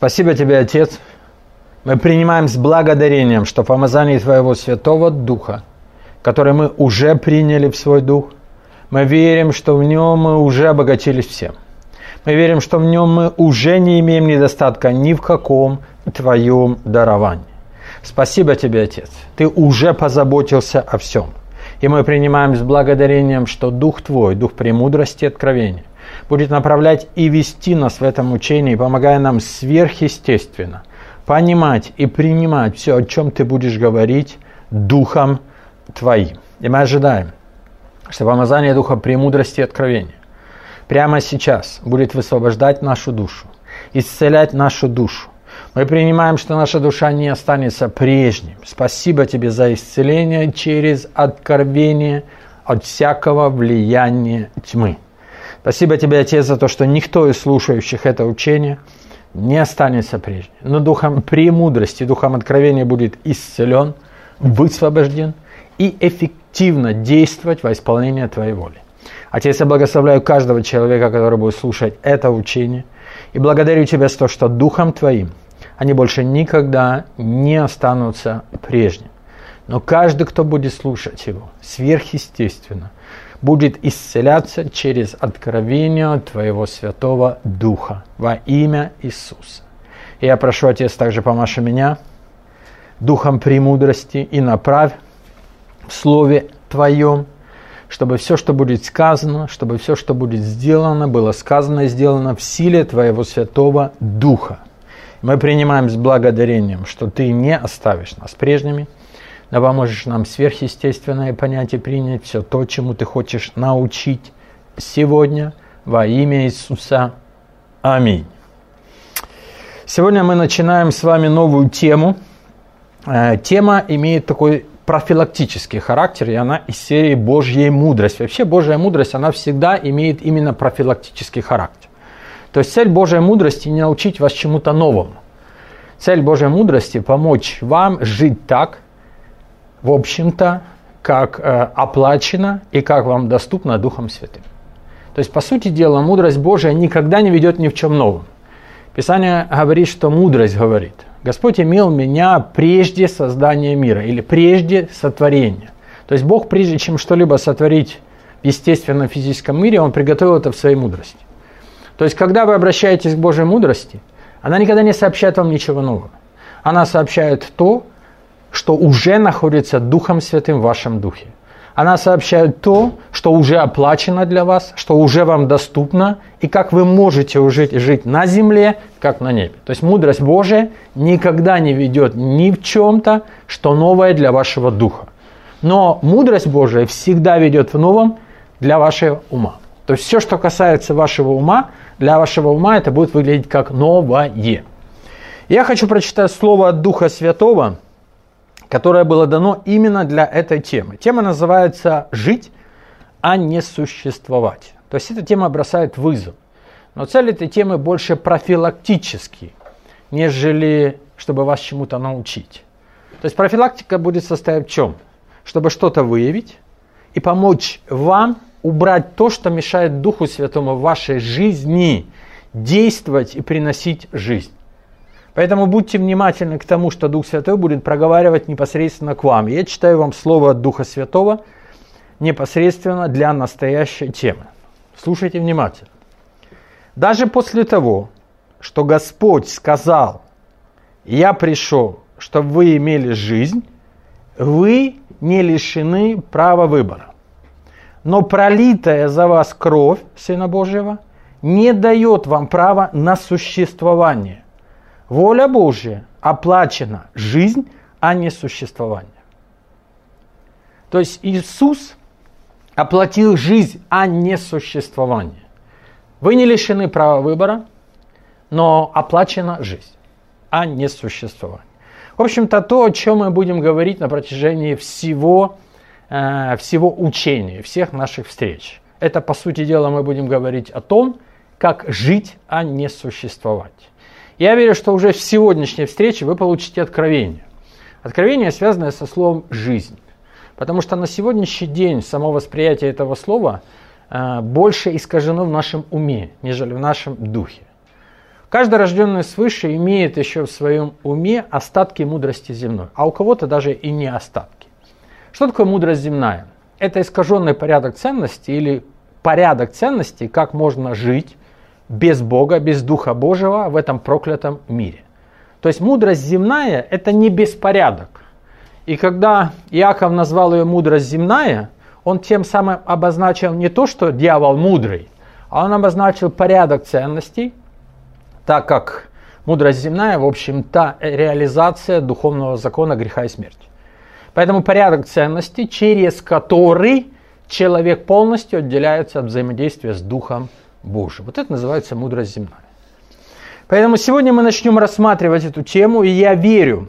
Спасибо Тебе, Отец. Мы принимаем с благодарением, что помазание Твоего Святого Духа, который мы уже приняли в свой Дух, мы верим, что в нем мы уже обогатились всем. Мы верим, что в нем мы уже не имеем недостатка ни в каком Твоем даровании. Спасибо Тебе, Отец. Ты уже позаботился о всем. И мы принимаем с благодарением, что Дух Твой, Дух премудрости и откровения, будет направлять и вести нас в этом учении, помогая нам сверхъестественно понимать и принимать все, о чем Ты будешь говорить Духом Твоим. И мы ожидаем, что помазание Духа премудрости и откровения прямо сейчас будет высвобождать нашу душу, исцелять нашу душу. Мы принимаем, что наша душа не останется прежним. Спасибо Тебе за исцеление через откровение от всякого влияния тьмы. Спасибо Тебе, Отец, за то, что никто из слушающих это учение не останется прежним, но Духом премудрости, Духом откровения будет исцелен, высвобожден и эффективно действовать во исполнение Твоей воли. Отец, я благословляю каждого человека, который будет слушать это учение, и благодарю Тебя за то, что Духом Твоим они больше никогда не останутся прежним. Но каждый, кто будет слушать его, сверхъестественно, будет исцеляться через откровение Твоего Святого Духа во имя Иисуса. И я прошу, Отец, также помажь меня Духом премудрости и направь в Слове Твоем, чтобы все, что будет сказано, чтобы все, что будет сделано, было сказано и сделано в силе Твоего Святого Духа. Мы принимаем с благодарением, что Ты не оставишь нас прежними, но поможешь нам сверхъестественное понять и принять все то, чему Ты хочешь научить сегодня во имя Иисуса. Аминь. Сегодня мы начинаем с вами новую тему. Тема имеет такой профилактический характер, и она из серии «Божья мудрость». Вообще Божья мудрость, она всегда имеет именно профилактический характер. То есть цель Божьей мудрости не научить вас чему-то новому. Цель Божьей мудрости помочь вам жить так, в общем-то, как оплачено и как вам доступно Духом Святым. То есть, по сути дела, мудрость Божия никогда не ведет ни в чем новом. Писание говорит, что мудрость говорит: Господь имел меня прежде создания мира или прежде сотворения. То есть Бог, прежде чем что-либо сотворить в естественном физическом мире, Он приготовил это в своей мудрости. То есть, когда вы обращаетесь к Божьей мудрости, она никогда не сообщает вам ничего нового. Она сообщает то, что уже находится Духом Святым в вашем духе. Она сообщает то, что уже оплачено для вас, что уже вам доступно, и как вы можете жить на земле, как на небе. То есть мудрость Божия никогда не ведет ни в чем-то, что новое для вашего духа. Но мудрость Божия всегда ведет в новом для вашего ума. То есть все, что касается вашего ума, для вашего ума это будет выглядеть как новое. Я хочу прочитать слово от Духа Святого, которое было дано именно для этой темы. Тема называется «Жить, а не существовать». То есть эта тема бросает вызов. Но цель этой темы больше профилактический, нежели чтобы вас чему-то научить. То есть профилактика будет состоять в чем? Чтобы что-то выявить и помочь вам убрать то, что мешает Духу Святому в вашей жизни действовать и приносить жизнь. Поэтому будьте внимательны к тому, что Дух Святой будет проговаривать непосредственно к вам. Я читаю вам слово от Духа Святого непосредственно для настоящей темы. Слушайте внимательно. Даже после того, что Господь сказал: «Я пришел, чтобы вы имели жизнь», вы не лишены права выбора. Но пролитая за вас кровь Сына Божьего не дает вам права на существование. Воля Божья оплачена жизнь, а не существование. То есть Иисус оплатил жизнь, а не существование. Вы не лишены права выбора, но оплачена жизнь, а не существование. В общем-то, то, о чем мы будем говорить на протяжении всего учения, всех наших встреч. Это, по сути дела, мы будем говорить о том, как жить, а не существовать. Я верю, что уже в сегодняшней встрече вы получите откровение. Откровение, связанное со словом «жизнь». Потому что на сегодняшний день само восприятие этого слова больше искажено в нашем уме, нежели в нашем духе. Каждый рожденный свыше имеет еще в своем уме остатки мудрости земной, а у кого-то даже и не остатки. Что такое мудрость земная? Это искаженный порядок ценностей или порядок ценностей, как можно жить без Бога, без Духа Божьего в этом проклятом мире. То есть мудрость земная – это не беспорядок. И когда Иаков назвал ее мудрость земная, он тем самым обозначил не то, что дьявол мудрый, а он обозначил порядок ценностей, так как мудрость земная, в общем-то, реализация духовного закона греха и смерти. Поэтому порядок ценностей, через который человек полностью отделяется от взаимодействия с Духом Божьим. Вот это называется мудрость земная. Поэтому сегодня мы начнем рассматривать эту тему, и я верю,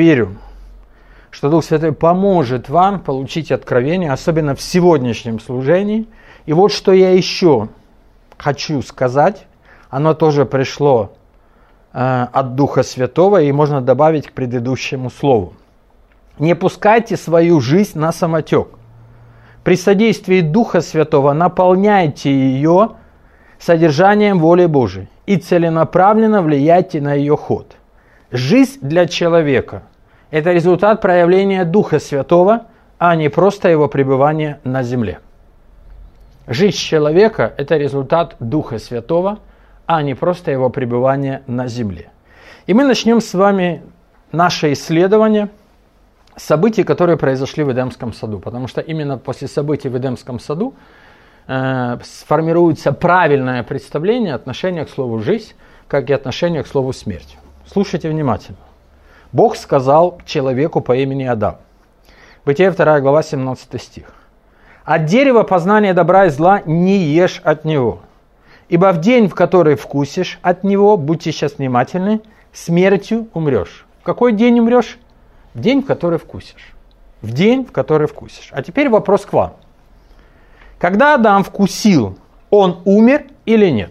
что Дух Святой поможет вам получить откровение, особенно в сегодняшнем служении. И вот что я еще хочу сказать. Оно тоже пришло от Духа Святого, и можно добавить к предыдущему слову. Не пускайте свою жизнь на самотек. При содействии Духа Святого наполняйте ее содержанием воли Божией и целенаправленно влияйте на ее ход. Жизнь для человека – это результат проявления Духа Святого, а не просто его пребывания на земле. Жизнь человека – это результат Духа Святого, а не просто его пребывание на земле. И мы начнем с вами наше исследование событий, которые произошли в Эдемском саду. Потому что именно после событий в Эдемском саду сформируется правильное представление отношения к слову «жизнь», как и отношения к слову «смерть». Слушайте внимательно. Бог сказал человеку по имени Адам. Бытие 2 глава 17 стих. «От дерева познания добра и зла не ешь от него. Ибо в день, в который вкусишь от него, будьте сейчас внимательны, смертью умрешь». В какой день умрешь? В день, в который вкусишь. В день, в который вкусишь. А теперь вопрос к вам. Когда Адам вкусил, он умер или нет?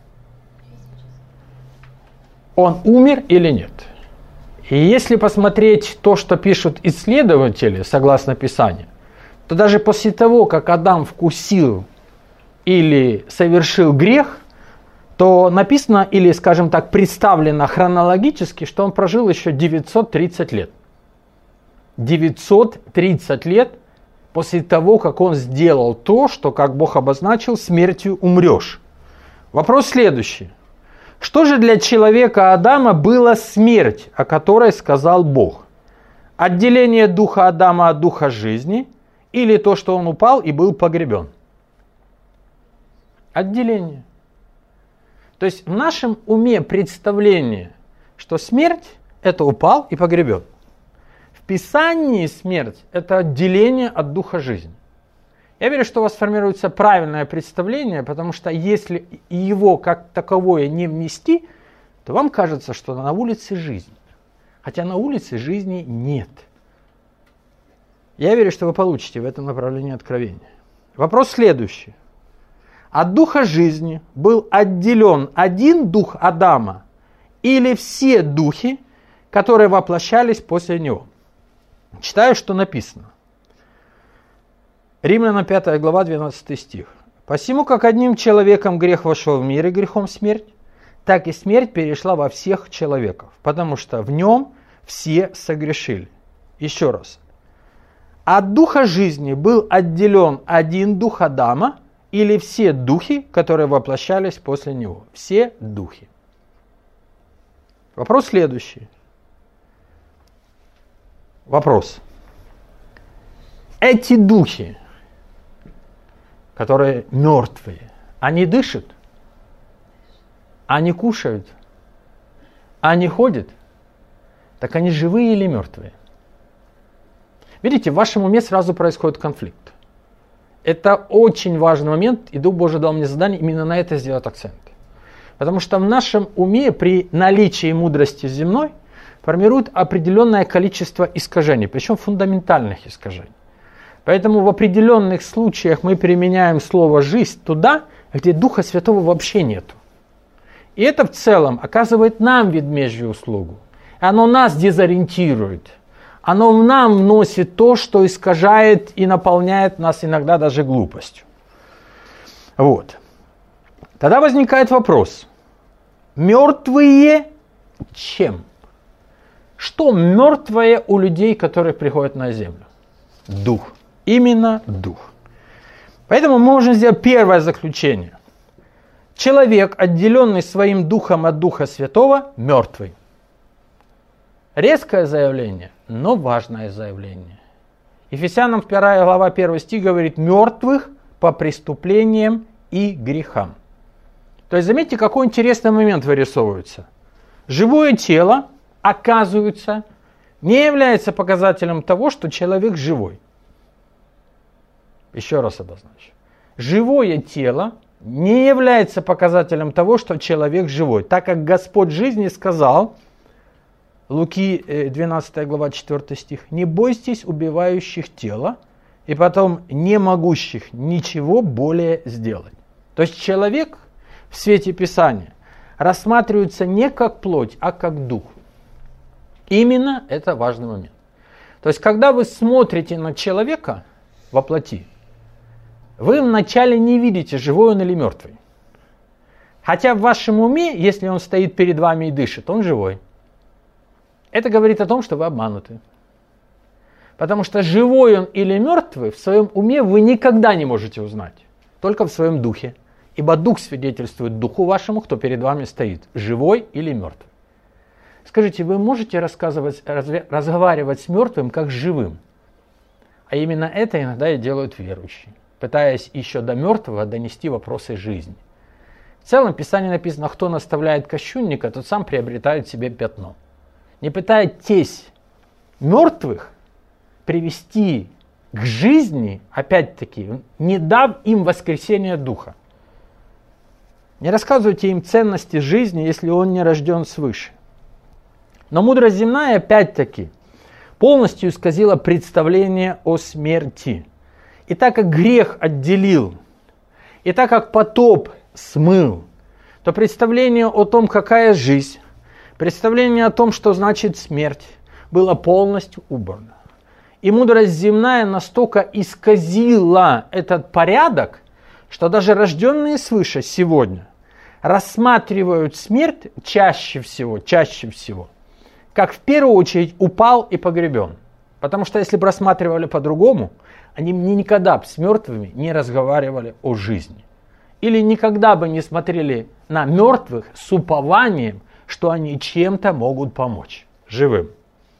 Он умер или нет? И если посмотреть то, что пишут исследователи, согласно Писанию, то даже после того, как Адам вкусил или совершил грех, то написано, или, скажем так, представлено хронологически, что он прожил еще 930 лет. 930 лет после того, как он сделал то, что, как Бог обозначил, смертью умрешь. Вопрос следующий. Что же для человека Адама была смерть, о которой сказал Бог? Отделение духа Адама от духа жизни или то, что он упал и был погребен? Отделение. То есть в нашем уме представление, что смерть – это упал и погребен. В Писании смерть – это отделение от духа жизни. Я верю, что у вас формируется правильное представление, потому что если его как таковое не внести, то вам кажется, что на улице жизнь. Хотя на улице жизни нет. Я верю, что вы получите в этом направлении откровение. Вопрос следующий. От духа жизни был отделен один дух Адама или все духи, которые воплощались после него? Читаю, что написано. Римлянам 5 глава 12 стих. «Посему, как одним человеком грех вошел в мир и грехом смерть, так и смерть перешла во всех человеков, потому что в нем все согрешили». Еще раз. От духа жизни был отделен один дух Адама или все духи, которые воплощались после него? Все духи. Вопрос следующий. Вопрос. Эти духи, которые мертвые, они дышат? Они кушают? Они ходят? Так они живые или мертвые? Видите, в вашем уме сразу происходит конфликт. Это очень важный момент, и Дух Божий дал мне задание именно на это сделать акцент. Потому что в нашем уме при наличии мудрости земной формирует определенное количество искажений, причем фундаментальных искажений. Поэтому в определенных случаях мы применяем слово «жизнь» туда, где Духа Святого вообще нету. И это в целом оказывает нам ведмежью услугу. Оно нас дезориентирует. Оно в нам вносит то, что искажает и наполняет нас иногда даже глупостью. Вот. Тогда возникает вопрос. Мертвые чем? Что мертвое у людей, которые приходят на землю? Дух. Именно дух. Поэтому мы можем сделать первое заключение. Человек, отделенный своим духом от Духа Святого, мертвый. Резкое заявление, но важное заявление. Ефесянам 2 глава 1 стих говорит: мертвых по преступлениям и грехам. То есть заметьте, какой интересный момент вырисовывается. Живое тело, оказывается, не является показателем того, что человек живой. Еще раз обозначу. Живое тело не является показателем того, что человек живой. Так как Господь жизни сказал, Луки 12 глава 4 стих: «Не бойтесь убивающих тело, и потом не могущих ничего более сделать». То есть человек в свете Писания рассматривается не как плоть, а как дух. Именно это важный момент. То есть когда вы смотрите на человека во плоти, вы вначале не видите, живой он или мертвый. Хотя в вашем уме, если он стоит перед вами и дышит, он живой. Это говорит о том, что вы обмануты. Потому что живой он или мертвый в своем уме вы никогда не можете узнать. Только в своем духе. Ибо дух свидетельствует духу вашему, кто перед вами стоит, живой или мертвый. Скажите, вы можете разговаривать с мертвым как с живым? А именно это иногда и делают верующие, пытаясь еще до мертвого донести вопросы жизни. В целом в Писании написано: кто наставляет кощунника, тот сам приобретает себе пятно. Не пытайтесь мертвых привести к жизни, опять-таки, не дав им воскресения духа. Не рассказывайте им ценности жизни, если он не рожден свыше. Но мудрость земная, опять-таки, полностью исказила представление о смерти. И так как грех отделил, и так как потоп смыл, то представление о том, какая жизнь, представление о том, что значит смерть, было полностью убрано. И мудрость земная настолько исказила этот порядок, что даже рожденные свыше сегодня рассматривают смерть чаще всего, как в первую очередь упал и погребен. Потому что если бы рассматривали по-другому, они никогда бы с мертвыми не разговаривали о жизни. Или никогда бы не смотрели на мертвых с упованием, что они чем-то могут помочь живым.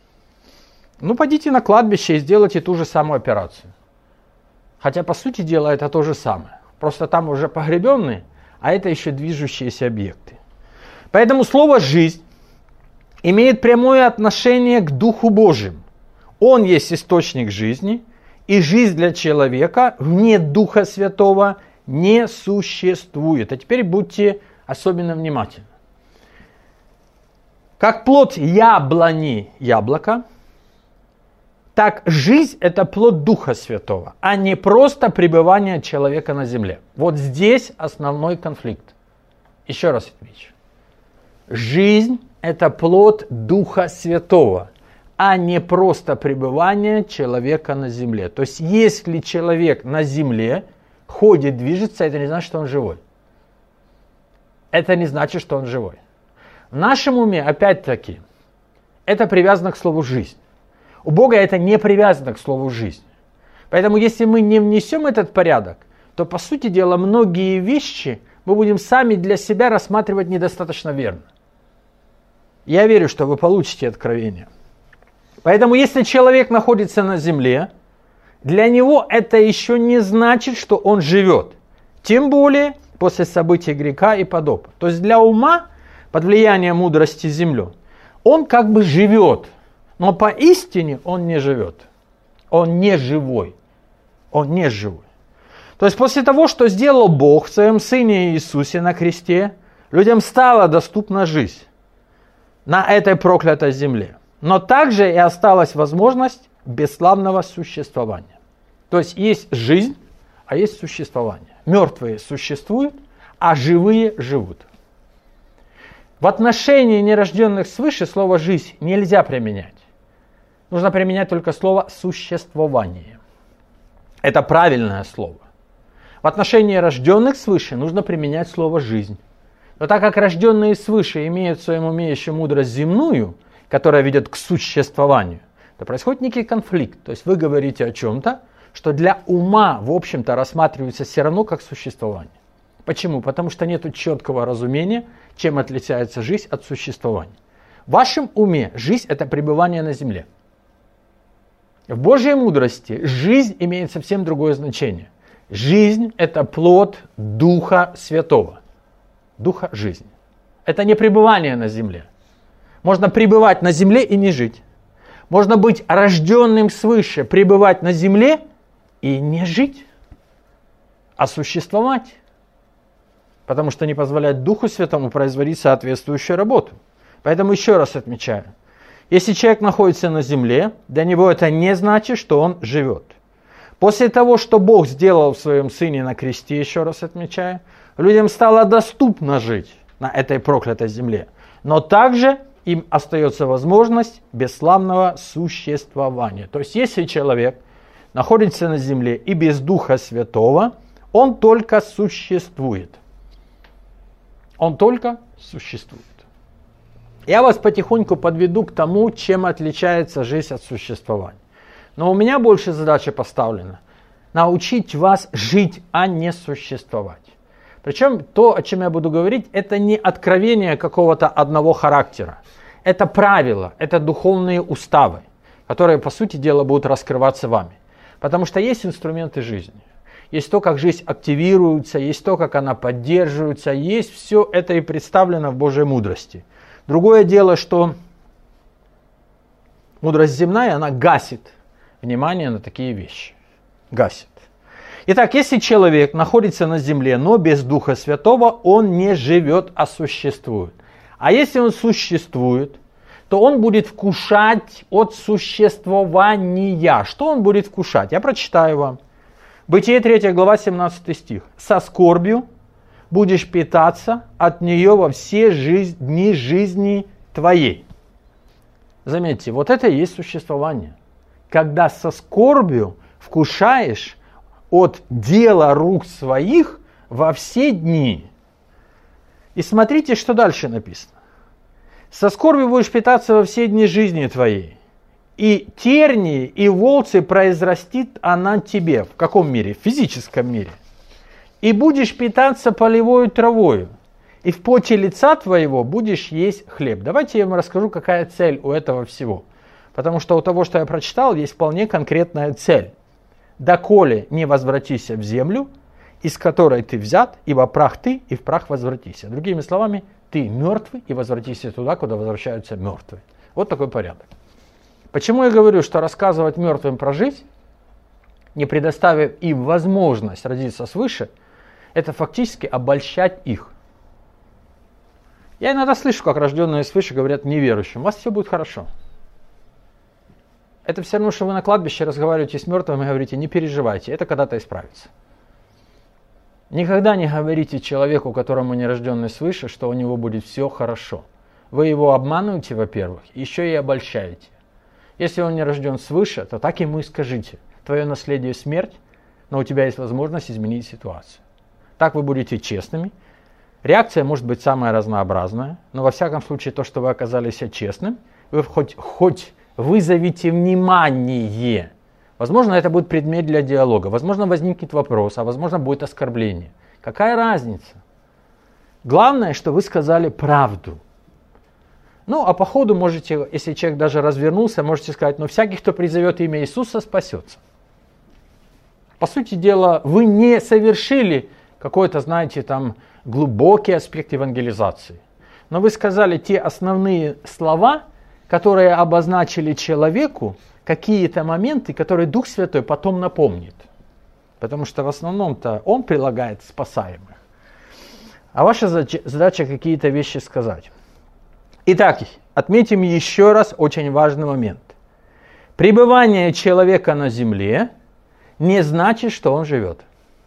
Ну, пойдите на кладбище и сделайте ту же самую операцию. Хотя, по сути дела, это то же самое. Просто там уже погребенные, а это еще движущиеся объекты. Поэтому слово «жизнь» имеет прямое отношение к Духу Божьему. Он есть источник жизни, и жизнь для человека вне Духа Святого не существует. А теперь будьте особенно внимательны. Как плод яблони яблоко, так жизнь – это плод Духа Святого, а не просто пребывание человека на земле. Вот здесь основной конфликт. Еще раз отмечу. Жизнь – это плод Духа Святого, а не просто пребывание человека на земле. То есть, если человек на земле ходит, движется, это не значит, что он живой. Это не значит, что он живой. В нашем уме, опять-таки, это привязано к слову «жизнь». У Бога это не привязано к слову «жизнь». Поэтому, если мы не внесем этот порядок, то, по сути дела, многие вещи мы будем сами для себя рассматривать недостаточно верно. Я верю, что вы получите откровение. Поэтому, если человек находится на земле, для него это еще не значит, что он живет. Тем более после событий греха и потопа. То есть для ума, под влиянием мудрости земли, он как бы живет. Но поистине он не живет. Он не живой. Он не живой. То есть после того, что сделал Бог в своем Сыне Иисусе на кресте, людям стала доступна жизнь на этой проклятой земле. Но также и осталась возможность бесславного существования. То есть жизнь, а есть существование. Мертвые существуют, а живые живут. В отношении нерожденных свыше слово «жизнь» нельзя применять. Нужно применять только слово «существование». Это правильное слово. В отношении рожденных свыше нужно применять слово «жизнь». Но так как рожденные свыше имеют в своем уме еще мудрость земную, которая ведет к существованию, то происходит некий конфликт. То есть вы говорите о чем-то, что для ума, в общем-то, рассматривается все равно как существование. Почему? Потому что нет четкого разумения, чем отличается жизнь от существования. В вашем уме жизнь – это пребывание на земле. В Божьей мудрости жизнь имеет совсем другое значение. Жизнь – это плод Духа Святого. Духа жизни. Это не пребывание на земле. Можно пребывать на земле и не жить. Можно быть рожденным свыше, пребывать на земле и не жить, а существовать. Потому что не позволяет Духу Святому производить соответствующую работу. Поэтому еще раз отмечаю. Если человек находится на земле, для него это не значит, что он живет. После того, что Бог сделал в своем Сыне на кресте, еще раз отмечаю, людям стало доступно жить на этой проклятой земле. Но также им остается возможность бесславного существования. То есть, если человек находится на земле и без Духа Святого, он только существует. Он только существует. Я вас потихоньку подведу к тому, чем отличается жизнь от существования. Но у меня больше задача поставлена – научить вас жить, а не существовать. Причем то, о чем я буду говорить, это не откровение какого-то одного характера. Это правила, это духовные уставы, которые, по сути дела, будут раскрываться вами. Потому что есть инструменты жизни. Есть то, как жизнь активируется, есть то, как она поддерживается, есть все это и представлено в Божьей мудрости. Другое дело, что мудрость земная, она гасит внимание на такие вещи. Гасит. Итак, если человек находится на земле, но без Духа Святого, он не живет, а существует. А если он существует, то он будет вкушать от существования. Что он будет вкушать? Я прочитаю вам. Бытие 3 глава 17 стих. «Со скорбью будешь питаться от нее во все дни жизни твоей». Заметьте, вот это и есть существование. Когда со скорбью вкушаешь от дела рук своих во все дни. И смотрите, что дальше написано. «Со скорбью будешь питаться во все дни жизни твоей, и тернии, и волцы произрастит она тебе». В каком мире? В физическом мире. «И будешь питаться полевою травою, и в поте лица твоего будешь есть хлеб». Давайте я вам расскажу, какая цель у этого всего. Потому что у того, что я прочитал, есть вполне конкретная цель. «Доколе не возвратися в землю, из которой ты взят, ибо прах ты, и в прах возвратися». Другими словами, ты мертвый, и возвратися туда, куда возвращаются мертвые. Вот такой порядок. Почему я говорю, что рассказывать мертвым про жизнь, не предоставив им возможность родиться свыше, это фактически обольщать их. Я иногда слышу, как рожденные свыше говорят неверующим: у вас все будет хорошо. Это все равно, что вы на кладбище разговариваете с мертвым и говорите: не переживайте, это когда-то исправится. Никогда не говорите человеку, которому не рожденный свыше, что у него будет все хорошо. Вы его обманываете, во-первых, еще и обольщаете. Если он не рожден свыше, то так ему и скажите: твое наследие смерть, но у тебя есть возможность изменить ситуацию. Так вы будете честными. Реакция может быть самая разнообразная, но во всяком случае то, что вы оказались честным, вы хоть вызовите внимание. Возможно, это будет предмет для диалога, возможно, возникнет вопрос, а возможно, будет оскорбление. Какая разница? Главное, что вы сказали правду. Ну, а по ходу можете, если человек даже развернулся, можете сказать: но всякий, кто призовет имя Иисуса, спасется. По сути дела, вы не совершили какой-то, знаете, там глубокий аспект евангелизации. Но вы сказали те основные слова, которые обозначили человеку какие-то моменты, которые Дух Святой потом напомнит. Потому что в основном-то Он прилагает спасаемых. А ваша задача какие-то вещи сказать. Итак, отметим еще раз очень важный момент. Пребывание человека на земле не значит, что он живет.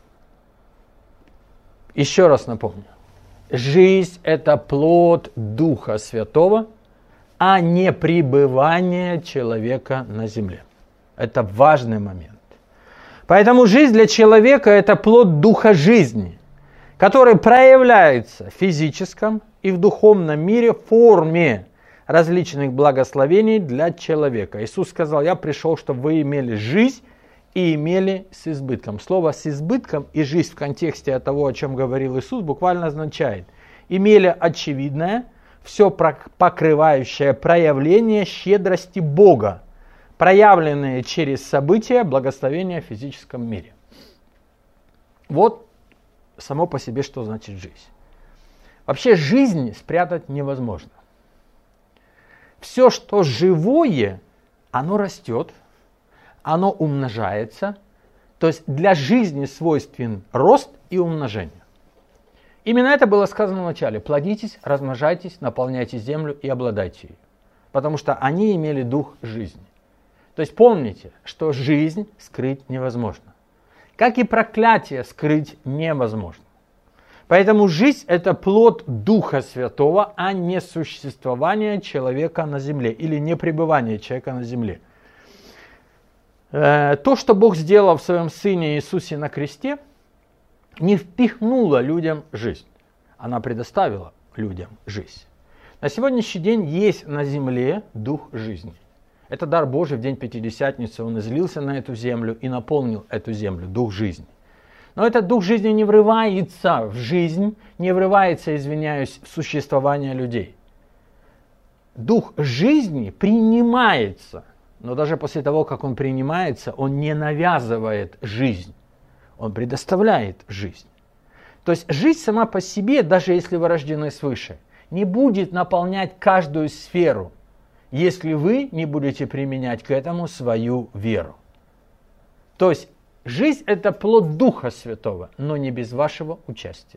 Еще раз напомню. Жизнь – это плод Духа Святого, а не пребывание человека на земле. Это важный момент. Поэтому жизнь для человека – это плод Духа жизни, который проявляется в физическом и в духовном мире в форме различных благословений для человека. Иисус сказал: я пришел, чтобы вы имели жизнь и имели с избытком. Слово «с избытком» и «жизнь» в контексте того, о чем говорил Иисус, буквально означает: имели очевидное, все покрывающее проявление щедрости Бога, проявленные через события благословения в физическом мире. Вот само по себе, что значит жизнь. Вообще жизнь спрятать невозможно. Все, что живое, оно растет, оно умножается. То есть для жизни свойствен рост и умножение. Именно это было сказано в начале. Плодитесь, размножайтесь, наполняйте землю и обладайте ею. Потому что они имели дух жизни. То есть помните, что жизнь скрыть невозможно. Как и проклятие скрыть невозможно. Поэтому жизнь – это плод Духа Святого, а не существование человека на земле или не пребывание человека на земле. То, что Бог сделал в своем Сыне Иисусе на кресте, не впихнуло людям жизнь. Она предоставила людям жизнь. На сегодняшний день есть на земле Дух жизни. Это дар Божий в день Пятидесятницы. Он излился на эту землю и наполнил эту землю, Дух жизни. Но этот Дух жизни не врывается в жизнь, не врывается, извиняюсь, в существование людей. Дух жизни принимается, но даже после того, как он принимается, он не навязывает жизнь, он предоставляет жизнь. То есть жизнь сама по себе, даже если вы рождены свыше, не будет наполнять каждую сферу, если вы не будете применять к этому свою веру. То есть жизнь – это плод Духа Святого, но не без вашего участия.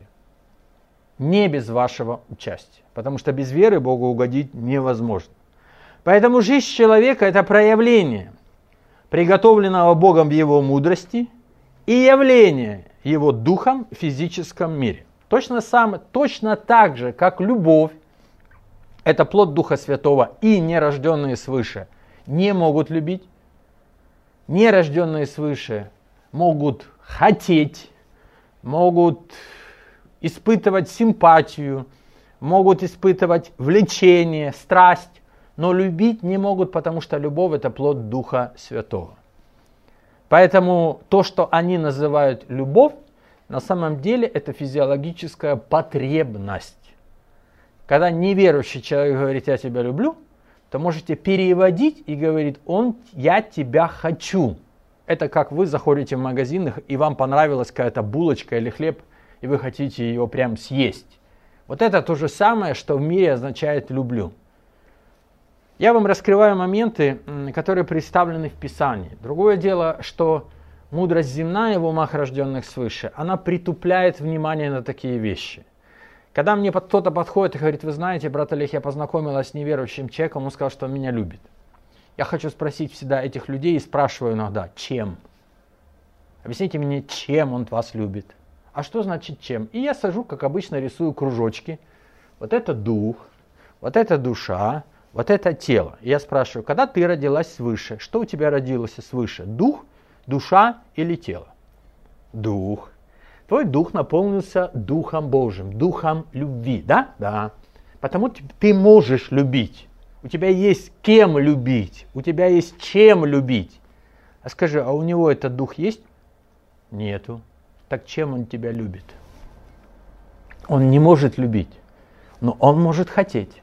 Не без вашего участия. Потому что без веры Богу угодить невозможно. Поэтому жизнь человека – это проявление приготовленного Богом в Его мудрости и явление Его Духом в физическом мире. Точно так же, как любовь – это плод Духа Святого, и нерожденные свыше не могут любить, нерожденные свыше могут хотеть, могут испытывать симпатию, могут испытывать влечение, страсть, но любить не могут, потому что любовь – это плод Духа Святого. Поэтому то, что они называют любовь, на самом деле это физиологическая потребность. Когда неверующий человек говорит «я тебя люблю», то можете переводить и говорить «я тебя хочу». Это как вы заходите в магазин, и вам понравилась какая-то булочка или хлеб, и вы хотите ее прям съесть. Вот это то же самое, что в мире означает «люблю». Я вам раскрываю моменты, которые представлены в Писании. Другое дело, что мудрость земная в умах рожденных свыше, она притупляет внимание на такие вещи. Когда мне кто-то подходит и говорит: вы знаете, брат Олег, я познакомилась с неверующим человеком, он сказал, что он меня любит. Я хочу спросить всегда этих людей и спрашиваю иногда: чем? Объясните мне, чем он вас любит. А что значит чем? И я сажу, как обычно, рисую кружочки. Вот это дух, вот это душа, вот это тело. И я спрашиваю: когда ты родилась свыше, что у тебя родилось свыше? Дух, душа или тело? Дух. Твой дух наполнился Духом Божьим, Духом любви, да? Да. Потому ты можешь любить. У тебя есть кем любить, у тебя есть чем любить. А скажи, а у него этот дух есть? Нету. Так чем он тебя любит? Он не может любить, но он может хотеть.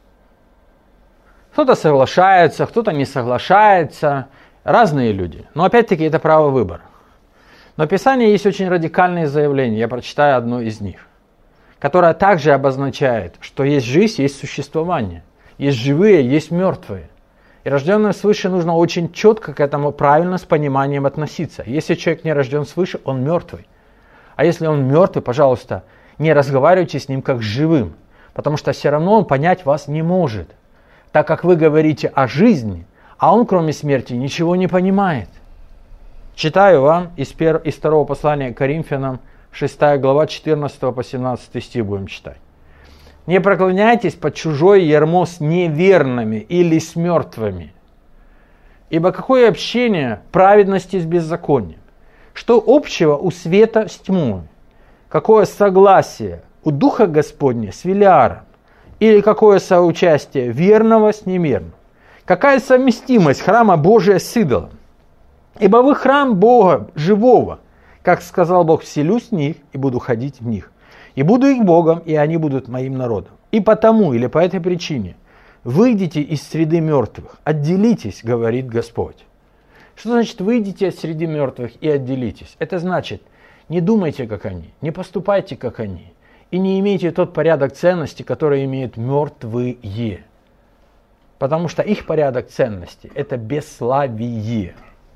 Кто-то соглашается, кто-то не соглашается. Разные люди. Но опять-таки это право выбора. Но в Писании есть очень радикальные заявления. Я прочитаю одно из них, которое также обозначает, что есть жизнь, есть существование. Есть живые, есть мертвые. И рожденным свыше нужно очень четко к этому правильно с пониманием относиться. Если человек не рожден свыше, он мертвый. А если он мертвый, пожалуйста, не разговаривайте с ним как с живым. Потому что все равно он понять вас не может. Так как вы говорите о жизни, а он кроме смерти ничего не понимает. Читаю вам из второго послания к Коринфянам, 6 глава, 14 по 17 стих будем читать. «Не преклоняйтесь под чужое ярмо с неверными или с мертвыми. Ибо какое общение праведности с беззаконием? Что общего у света с тьмой? какое согласие у Духа Господня с Велиаром, или какое соучастие верного с неверным? Какая совместимость храма Божия с идолом? Ибо вы храм Бога живого, как сказал Бог, вселюсь в них и буду ходить в них. И буду их Богом, и они будут моим народом. И потому, или по этой причине, выйдите из среды мертвых, отделитесь, говорит Господь. Что значит выйдите из среды мертвых и отделитесь? Это значит, не думайте, как они, не поступайте, как они, и не имейте тот порядок ценностей, который имеют мертвые. Потому что их порядок ценностей – это бесславие.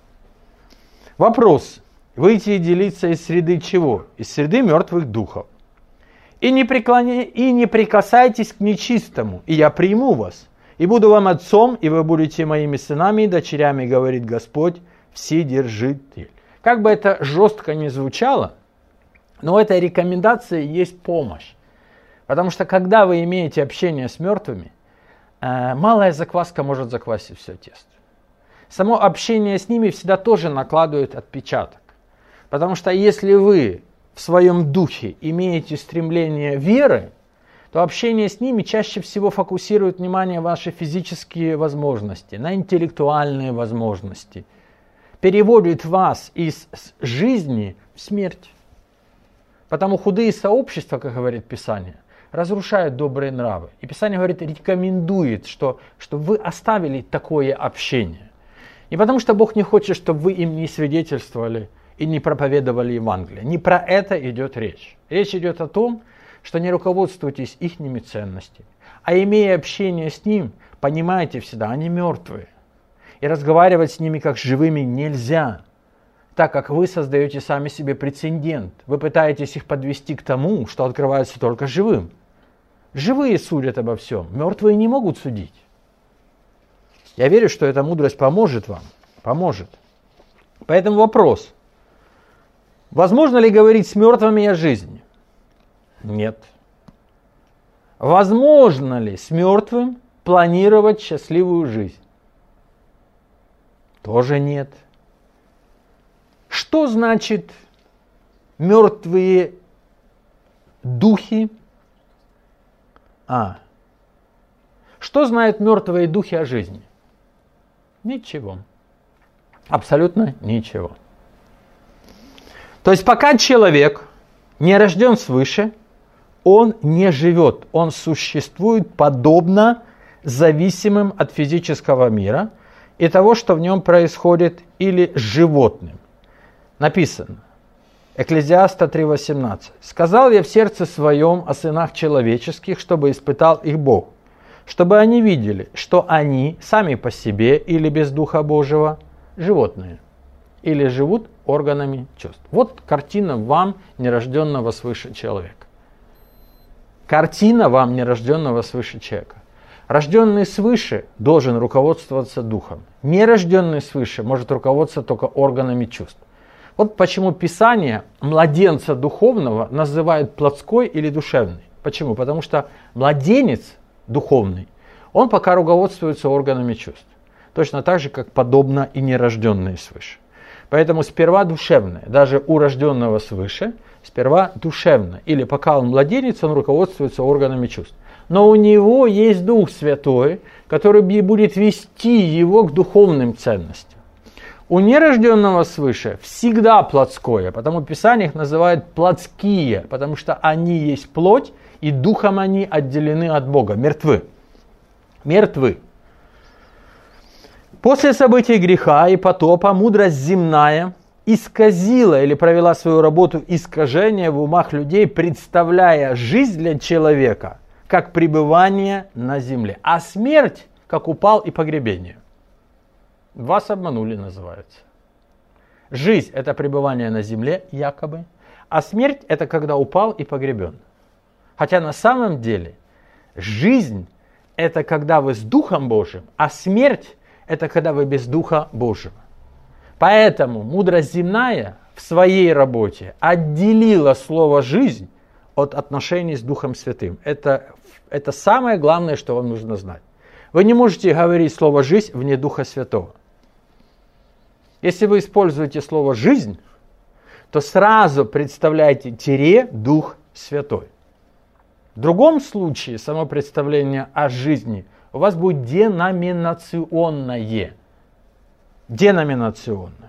Вопрос. Выйти и делиться из среды чего? Из среды мертвых духов. И не прикасайтесь к нечистому, и я приму вас, и буду вам отцом, и вы будете моими сынами и дочерями, говорит Господь, Вседержитель. Как бы это жестко ни звучало, но этой рекомендации есть помощь. Потому что когда вы имеете общение с мертвыми, малая закваска может заквасить все тесто. Само общение с ними всегда тоже накладывает отпечаток. Потому что если вы в своем духе имеете стремление веры, то общение с ними чаще всего фокусирует внимание на ваши физические возможности, на интеллектуальные возможности, переводит вас из жизни в смерть. Потому худые сообщества, как говорит Писание, разрушают добрые нравы. И Писание говорит, рекомендует, что вы оставили такое общение. Не потому что Бог не хочет, чтобы вы им не свидетельствовали и не проповедовали Евангелие. Не про это идет речь. Речь идет о том, что не руководствуйтесь ихними ценностями, а имея общение с ним, понимаете всегда, они мертвые. И разговаривать с ними как с живыми нельзя, так как вы создаете сами себе прецедент. Вы пытаетесь их подвести к тому, что открывается только живым. Живые судят обо всем, мертвые не могут судить. Я верю, что эта мудрость поможет вам, поможет. Поэтому вопрос. Возможно ли говорить с мертвыми о жизни? Нет. Возможно ли с мертвым планировать счастливую жизнь? Тоже нет. Что значит мертвые духи? Что знают мертвые духи о жизни? Ничего. Абсолютно ничего. То есть пока человек не рожден свыше, он не живет. Он существует подобно зависимым от физического мира и того, что в нем происходит, или животным. Написано. Экклезиаста 3:18. «Сказал я в сердце своем о сынах человеческих, чтобы испытал их Бог, чтобы они видели, что они сами по себе или без Духа Божьего животные, или живут органами чувств». Вот картина вам, нерожденного свыше человека. Картина вам, нерожденного свыше человека. Рожденный свыше должен руководствоваться Духом. Нерожденный свыше может руководствоваться только органами чувств. Вот почему Писание младенца духовного называют плотской или душевный. Почему? Потому что младенец духовный, он пока руководствуется органами чувств. Точно так же, как подобно и нерожденные свыше. Поэтому сперва душевное, даже у рожденного свыше, сперва душевно. Или пока он младенец, он руководствуется органами чувств. Но у него есть Дух Святой, который будет вести его к духовным ценностям. У нерожденного свыше всегда плотское, потому Писание их называет плотские, потому что они есть плоть, и духом они отделены от Бога, мертвы. Мертвы. После событий греха и потопа мудрость земная исказила или провела свою работу искажения в умах людей, представляя жизнь для человека как пребывание на земле, а смерть как упал и погребение. Вас обманули, называется. Жизнь – это пребывание на земле, якобы, а смерть – это когда упал и погребен. Хотя на самом деле жизнь – это когда вы с Духом Божьим, а смерть – это когда вы без Духа Божьего. Поэтому мудрость земная в своей работе отделила слово «жизнь» от отношений с Духом Святым. Это самое главное, что вам нужно знать. Вы не можете говорить слово «жизнь» вне Духа Святого. Если вы используете слово «жизнь», то сразу представляйте тире Дух Святой. В другом случае само представление о жизни у вас будет деноминационное. Деноминационное.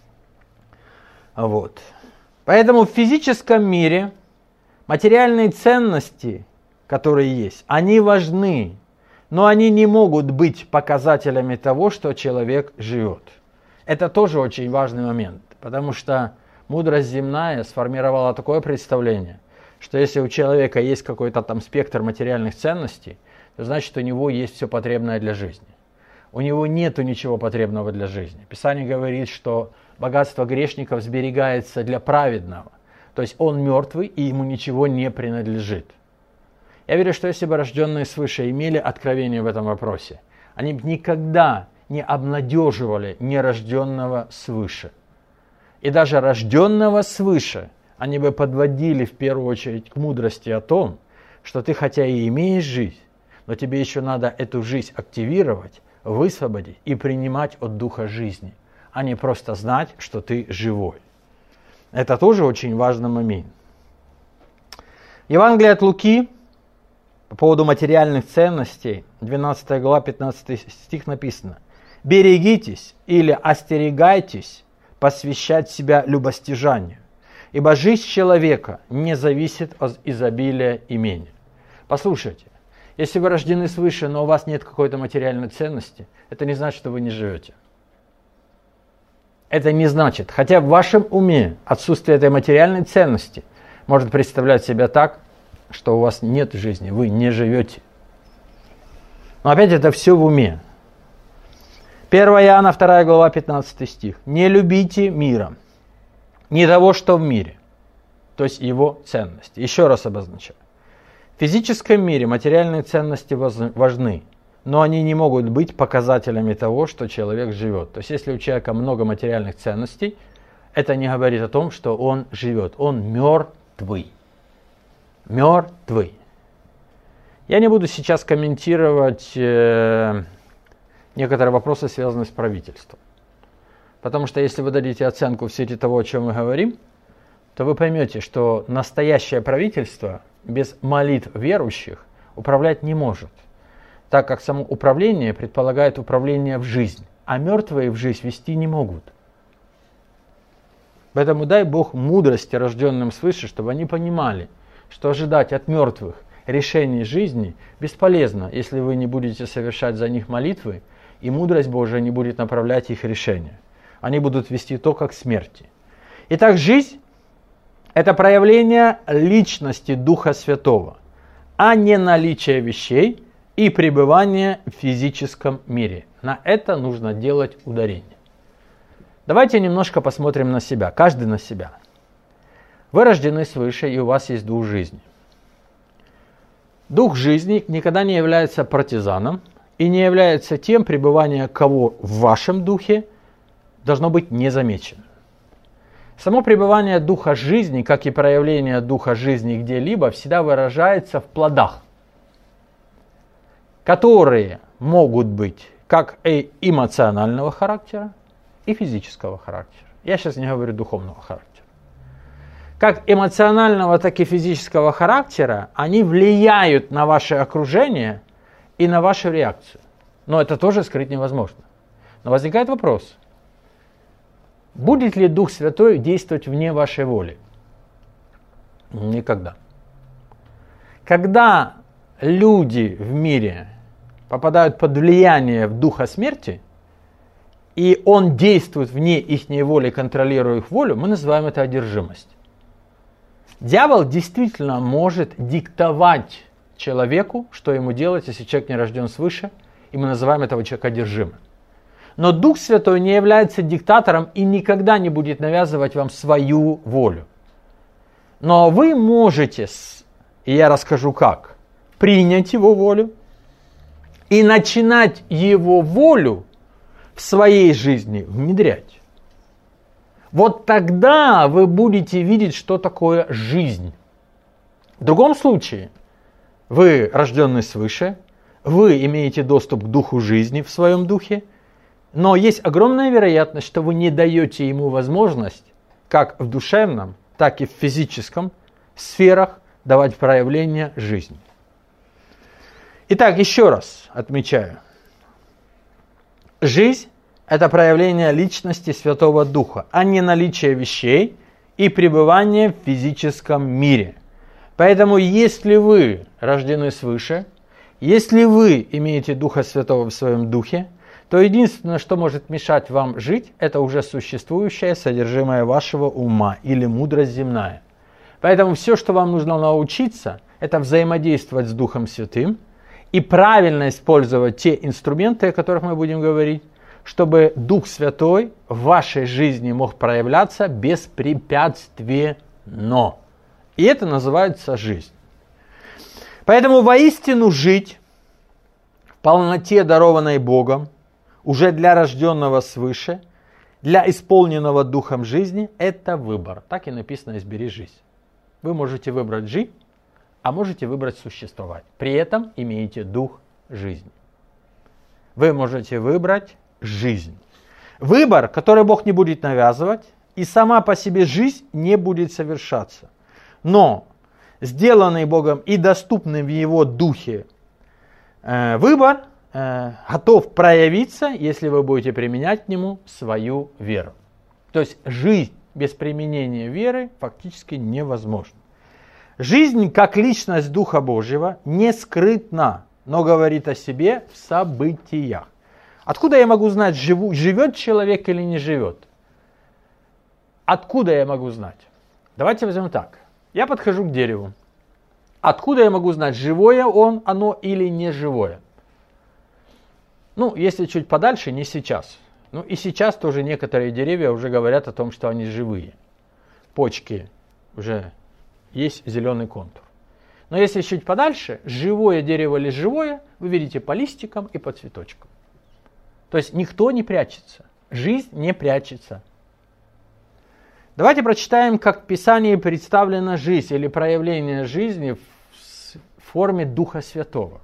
Вот. Поэтому в физическом мире материальные ценности, которые есть, они важны, но они не могут быть показателями того, что человек живет. Это тоже очень важный момент, потому что мудрость земная сформировала такое представление, что если у человека есть какой-то там спектр материальных ценностей, то значит у него есть все потребное для жизни. У него нету ничего потребного для жизни. Писание говорит, что богатство грешников сберегается для праведного. То есть он мертвый, и ему ничего не принадлежит. Я верю, что если бы рожденные свыше имели откровение в этом вопросе, они бы никогда не обнадеживали нерожденного свыше. И даже рожденного свыше они бы подводили в первую очередь к мудрости о том, что ты хотя и имеешь жизнь, но тебе еще надо эту жизнь активировать, высвободить и принимать от Духа жизни, а не просто знать, что ты живой. Это тоже очень важный момент. Евангелие от Луки по поводу материальных ценностей, 12 глава, 15 стих написано: «Берегитесь или остерегайтесь посвящать себя любостяжанию, ибо жизнь человека не зависит от изобилия имения». Послушайте, если вы рождены свыше, но у вас нет какой-то материальной ценности, это не значит, что вы не живете. Это не значит, хотя в вашем уме отсутствие этой материальной ценности может представлять себя так, что у вас нет жизни, вы не живете. Но опять это все в уме. 1 Иоанна 2 глава 15 стих. «Не любите мира, не того, что в мире», то есть его ценности. Еще раз обозначаю. В физическом мире материальные ценности важны, но они не могут быть показателями того, что человек живет. То есть если у человека много материальных ценностей, это не говорит о том, что он живет. Он мертвый. Мертвый. Я не буду сейчас комментировать некоторые вопросы, связанные с правительством. Потому что если вы дадите оценку в свете того, о чем мы говорим, то вы поймете, что настоящее правительство без молитв верующих управлять не может, так как само управление предполагает управление в жизнь, а мертвые в жизнь вести не могут. Поэтому дай Бог мудрости рожденным свыше, чтобы они понимали, что ожидать от мертвых решений жизни бесполезно, если вы не будете совершать за них молитвы, и мудрость Божия не будет направлять их решения. Они будут вести только к смерти. Итак, жизнь – это проявление личности Духа Святого, а не наличие вещей и пребывание в физическом мире. На это нужно делать ударение. Давайте немножко посмотрим на себя, каждый на себя. Вы рождены свыше, и у вас есть дух жизни. Дух жизни никогда не является партизаном и не является тем, пребывание кого в вашем духе должно быть незамечено. Само пребывание духа жизни, как и проявление духа жизни где-либо, всегда выражается в плодах, которые могут быть как и эмоционального характера, и физического характера. Я сейчас не говорю духовного характера. Как эмоционального, так и физического характера, они влияют на ваше окружение и на вашу реакцию. Но это тоже скрыть невозможно. Но возникает вопрос, будет ли Дух Святой действовать вне вашей воли? Никогда. Когда люди в мире попадают под влияние Духа смерти, и он действует вне их воли, контролируя их волю, мы называем это одержимость. Дьявол действительно может диктовать человеку, что ему делать, если человек не рожден свыше, и мы называем этого человека одержимым. Но Дух Святой не является диктатором и никогда не будет навязывать вам свою волю. Но вы можете, и я расскажу как, принять его волю и начинать его волю в своей жизни внедрять. Вот тогда вы будете видеть, что такое жизнь. В другом случае, вы рожденный свыше, вы имеете доступ к духу жизни в своем духе, но есть огромная вероятность, что вы не даете ему возможность как в душевном, так и в физическом сферах давать проявление жизни. Итак, еще раз отмечаю. Жизнь – это проявление личности Святого Духа, а не наличие вещей и пребывание в физическом мире. Поэтому, если вы рождены свыше, если вы имеете Духа Святого в своем духе, то единственное, что может мешать вам жить, это уже существующее содержимое вашего ума или мудрость земная. Поэтому все, что вам нужно научиться, это взаимодействовать с Духом Святым и правильно использовать те инструменты, о которых мы будем говорить, чтобы Дух Святой в вашей жизни мог проявляться беспрепятственно. И это называется жизнь. Поэтому воистину жить в полноте, дарованной Богом, уже для рожденного свыше, для исполненного Духом жизни, это выбор. Так и написано «избери жизнь». Вы можете выбрать жить, а можете выбрать существовать. При этом имеете Дух жизни. Вы можете выбрать жизнь. Выбор, который Бог не будет навязывать, и сама по себе жизнь не будет совершаться. Но сделанный Богом и доступный в Его Духе выбор готов проявиться, если вы будете применять к нему свою веру. То есть жизнь без применения веры фактически невозможна. Жизнь как личность Духа Божьего не скрытна, но говорит о себе в событиях. Откуда я могу знать, живет человек или не живет? Откуда я могу знать? Давайте возьмем так. Я подхожу к дереву. Откуда я могу знать, живое оно или не живое? Если чуть подальше, не сейчас. И сейчас тоже некоторые деревья уже говорят о том, что они живые. Почки уже есть зеленый контур. Но если чуть подальше, живое дерево или живое, вы видите по листикам и по цветочкам. То есть никто не прячется. Жизнь не прячется. Давайте прочитаем, как в Писании представлена жизнь или проявление жизни в форме Духа Святого.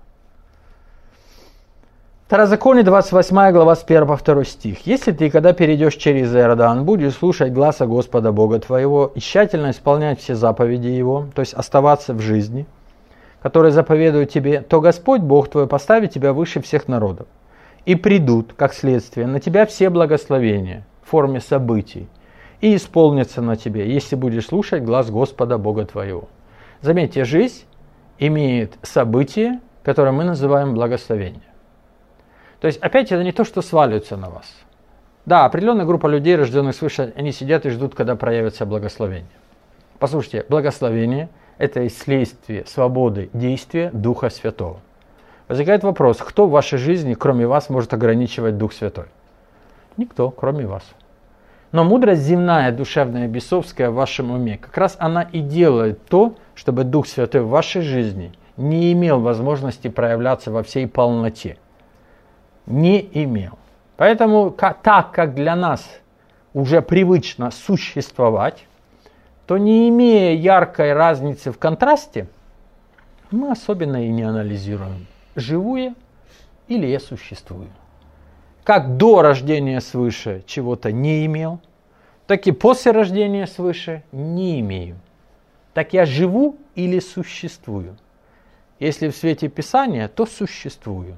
Второзаконие, 28 глава, с 1 по 2 стих. «Если ты, когда перейдешь через Иордан, будешь слушать гласа Господа Бога твоего и тщательно исполнять все заповеди Его, то есть оставаться в жизни, которые заповедуют тебе, то Господь Бог твой поставит тебя выше всех народов. И придут, как следствие, на тебя все благословения в форме событий, и исполнятся на тебе, если будешь слушать глас Господа Бога твоего». Заметьте, жизнь имеет событие, которое мы называем благословение. То есть, опять, это не то, что сваливается на вас. Да, определенная группа людей, рожденных свыше, они сидят и ждут, когда проявится благословение. Послушайте, благословение – это следствие свободы действия Духа Святого. Возникает вопрос, кто в вашей жизни, кроме вас, может ограничивать Дух Святой? Никто, кроме вас. Но мудрость земная, душевная, бесовская в вашем уме, как раз она и делает то, чтобы Дух Святой в вашей жизни не имел возможности проявляться во всей полноте. Не имел. Поэтому, так как для нас уже привычно существовать, то не имея яркой разницы в контрасте, мы особенно и не анализируем, живу я или я существую. Как до рождения свыше чего-то не имел, так и после рождения свыше не имею. Так я живу или существую? Если в свете Писания, то существую.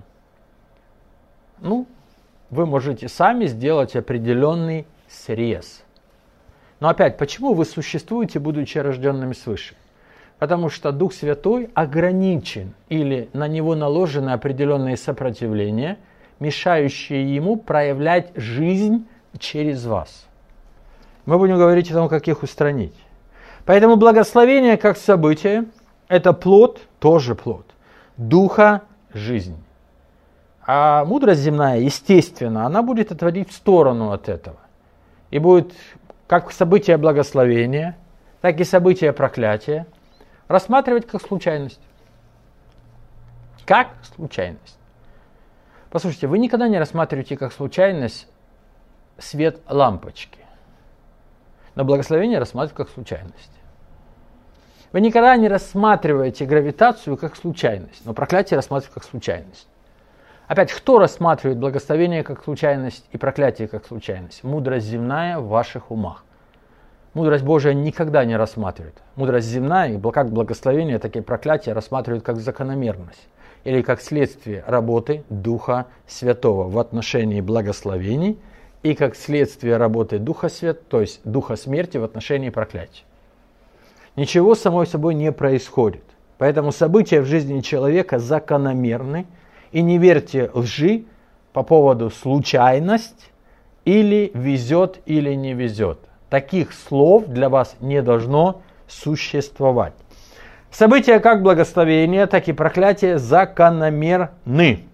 Вы можете сами сделать определенный срез. Но опять, почему вы существуете, будучи рожденными свыше? Потому что Дух Святой ограничен или на него наложены определенные сопротивления, мешающие ему проявлять жизнь через вас. Мы будем говорить о том, как их устранить. Поэтому благословение как событие – это плод, тоже плод, Духа жизни. А мудрость земная, естественно, она будет отводить в сторону от этого. И будет как событие благословения, так и событие проклятия рассматривать как случайность. Как случайность. Послушайте, вы никогда не рассматриваете как случайность свет лампочки. Но благословение рассматривают как случайность. Вы никогда не рассматриваете гравитацию как случайность, но проклятие рассматривают как случайность. Опять, кто рассматривает благословение как случайность и проклятие как случайность? Мудрость земная в ваших умах. Мудрость Божия никогда не рассматривает. Мудрость земная, как благословение, так и проклятие рассматривают как закономерность или как следствие работы Духа Святого в отношении благословений и как следствие работы Духа Святого, то есть Духа смерти в отношении проклятия. Ничего само собой не происходит. Поэтому события в жизни человека закономерны, и не верьте лжи по поводу случайность или везет, или не везет. Таких слов для вас не должно существовать. События как благословение, так и проклятие закономерны.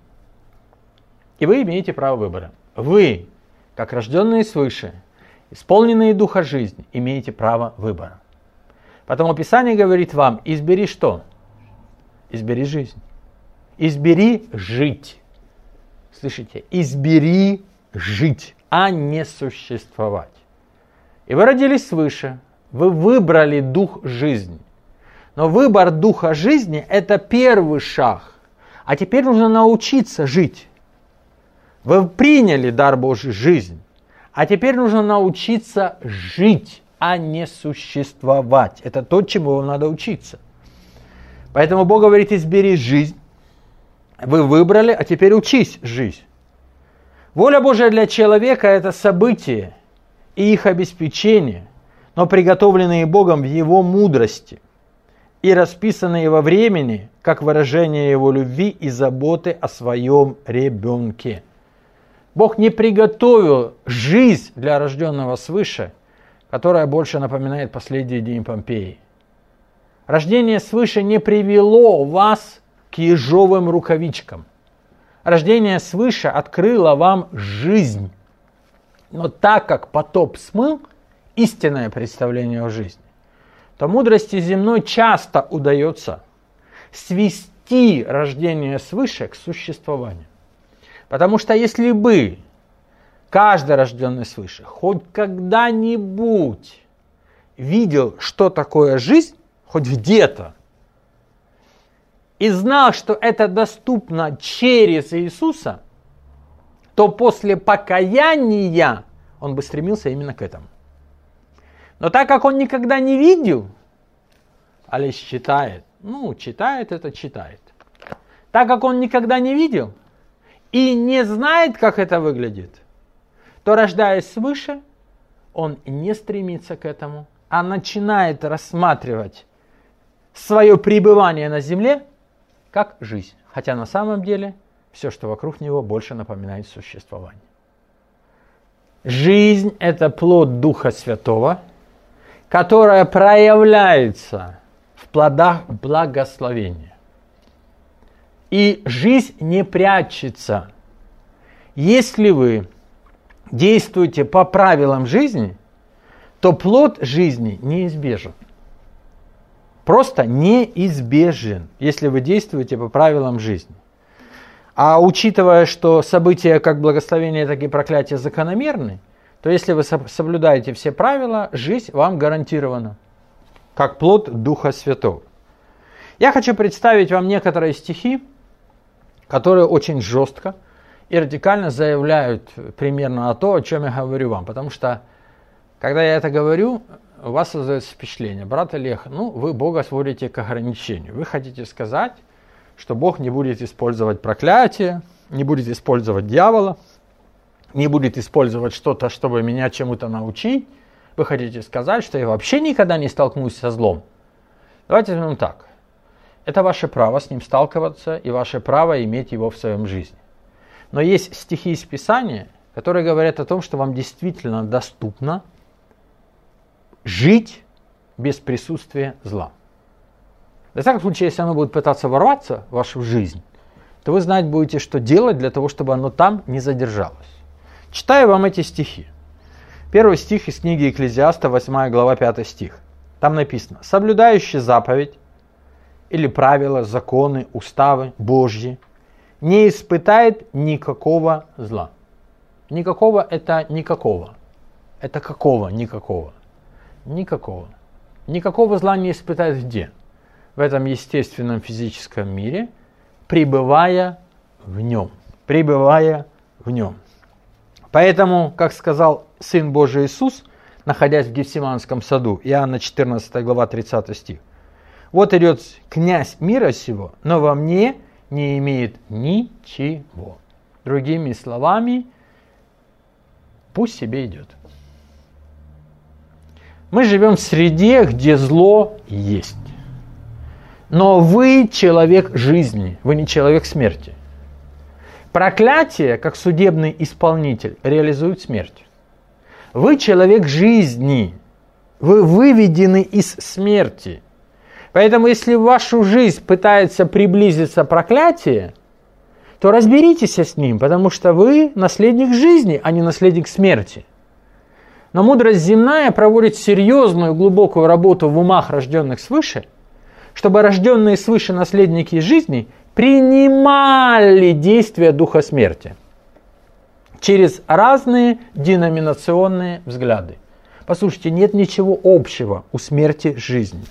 И вы имеете право выбора. Вы, как рожденные свыше, исполненные Духа жизни, имеете право выбора. Потому Писание говорит вам, избери что? Избери жизнь. Избери жить. Слышите? Избери жить, а не существовать. И вы родились свыше. Вы выбрали дух жизни. Но выбор духа жизни – это первый шаг. А теперь нужно научиться жить. Вы приняли дар Божий жизнь. А теперь нужно научиться жить, а не существовать. Это то, чему вам надо учиться. Поэтому Бог говорит, избери жизнь. Вы выбрали, а теперь учись жить. Воля Божия для человека – это события и их обеспечение, но приготовленные Богом в Его мудрости и расписанные во времени, как выражение Его любви и заботы о своем ребенке. Бог не приготовил жизнь для рожденного свыше, которая больше напоминает последний день Помпеи. Рождение свыше не привело вас к ежовым рукавичкам. Рождение свыше открыло вам жизнь. Но так как потоп смыл истинное представление о жизни, то мудрости земной часто удается свести рождение свыше к существованию. Потому что если бы каждый рожденный свыше хоть когда-нибудь видел, что такое жизнь, хоть где-то, и знал, что это доступно через Иисуса, то после покаяния он бы стремился именно к этому. Но так как он никогда не видел, а лишь читает, читает. Так как он никогда не видел и не знает, как это выглядит, то, рождаясь свыше, он не стремится к этому, а начинает рассматривать свое пребывание на земле как жизнь. Хотя на самом деле все, что вокруг него, больше напоминает существование. Жизнь – это плод Духа Святого, которая проявляется в плодах благословения. И жизнь не прячется. Если вы действуете по правилам жизни, то плод жизни неизбежен. Просто неизбежен, если вы действуете по правилам жизни. А учитывая, что события как благословение, так и проклятие закономерны, то если вы соблюдаете все правила, жизнь вам гарантирована, как плод Духа Святого. Я хочу представить вам некоторые стихи, которые очень жестко и радикально заявляют примерно о чем я говорю вам. Потому что, когда я это говорю, у вас создается впечатление, брат Олег, вы Бога сводите к ограничению. Вы хотите сказать, что Бог не будет использовать проклятие, не будет использовать дьявола, не будет использовать что-то, чтобы меня чему-то научить. Вы хотите сказать, что я вообще никогда не столкнусь со злом. Давайте возьмем так. Это ваше право с ним сталкиваться и ваше право иметь его в своем жизни. Но есть стихи из Писания, которые говорят о том, что вам действительно доступно жить без присутствия зла. В таком случае, если оно будет пытаться ворваться в вашу жизнь, то вы знать будете, что делать для того, чтобы оно там не задержалось. Читаю вам эти стихи. Первый стих из книги Экклезиаста, 8 глава, 5 стих. Там написано: «Соблюдающий заповедь или правила, законы, уставы Божьи не испытает никакого зла». Никакого – это никакого. Это какого никакого? Никакого. Никакого зла не испытает где? В этом естественном физическом мире, пребывая в нем. Пребывая в нем. Поэтому, как сказал Сын Божий Иисус, находясь в Гефсиманском саду. Иоанна 14 глава 30 стих. Вот идет князь мира сего, но во мне не имеет ничего. Другими словами, пусть себе идет. Мы живем в среде, где зло есть. Но вы человек жизни, вы не человек смерти. Проклятие, как судебный исполнитель, реализует смерть. Вы человек жизни, вы выведены из смерти. Поэтому, если в вашу жизнь пытается приблизиться проклятие, то разберитесь с ним, потому что вы наследник жизни, а не наследник смерти. Но мудрость земная проводит серьезную, глубокую работу в умах рожденных свыше, чтобы рожденные свыше наследники жизни принимали действия духа смерти через разные деноминационные взгляды. Послушайте, нет ничего общего у смерти с жизнью.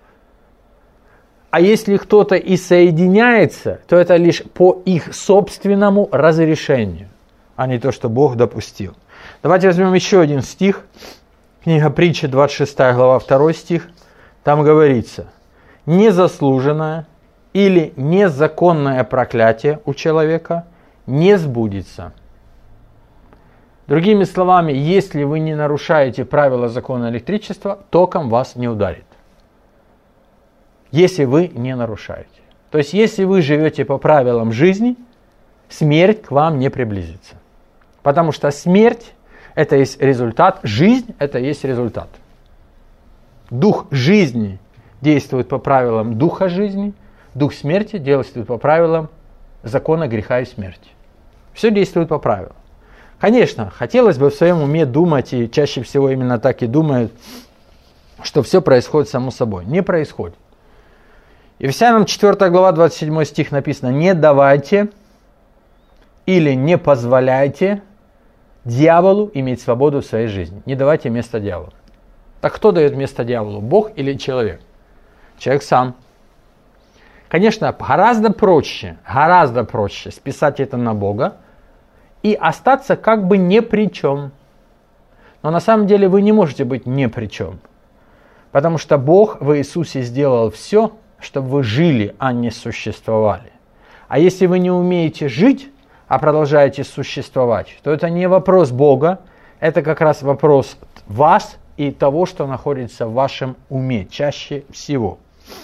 А если кто-то и соединяется, то это лишь по их собственному разрешению, а не то, что Бог допустил. Давайте возьмем еще один стих. Книга Притчи, 26 глава, 2 стих. Там говорится: незаслуженное или незаконное проклятие у человека не сбудется. Другими словами, если вы не нарушаете правила закона электричества, током вас не ударит. Если вы не нарушаете. То есть, если вы живете по правилам жизни, смерть к вам не приблизится. Потому что смерть – это есть результат, жизнь – это есть результат. Дух жизни действует по правилам духа жизни, дух смерти действует по правилам закона греха и смерти. Все действует по правилам. Конечно, хотелось бы в своем уме думать, и чаще всего именно так и думают, что все происходит само собой. Не происходит. Ефесянам 4 глава 27 стих написано: не давайте или не позволяйте дьяволу иметь свободу в своей жизни. Не давайте место дьяволу. Так кто дает место дьяволу? Бог или человек? Человек сам. Конечно, гораздо проще списать это на Бога и остаться как бы ни при чем. Но на самом деле вы не можете быть ни при чем. Потому что Бог в Иисусе сделал все, чтобы вы жили, а не существовали. А если вы не умеете жить, а продолжаете существовать, то это не вопрос Бога, это как раз вопрос вас и того, что находится в вашем уме чаще всего.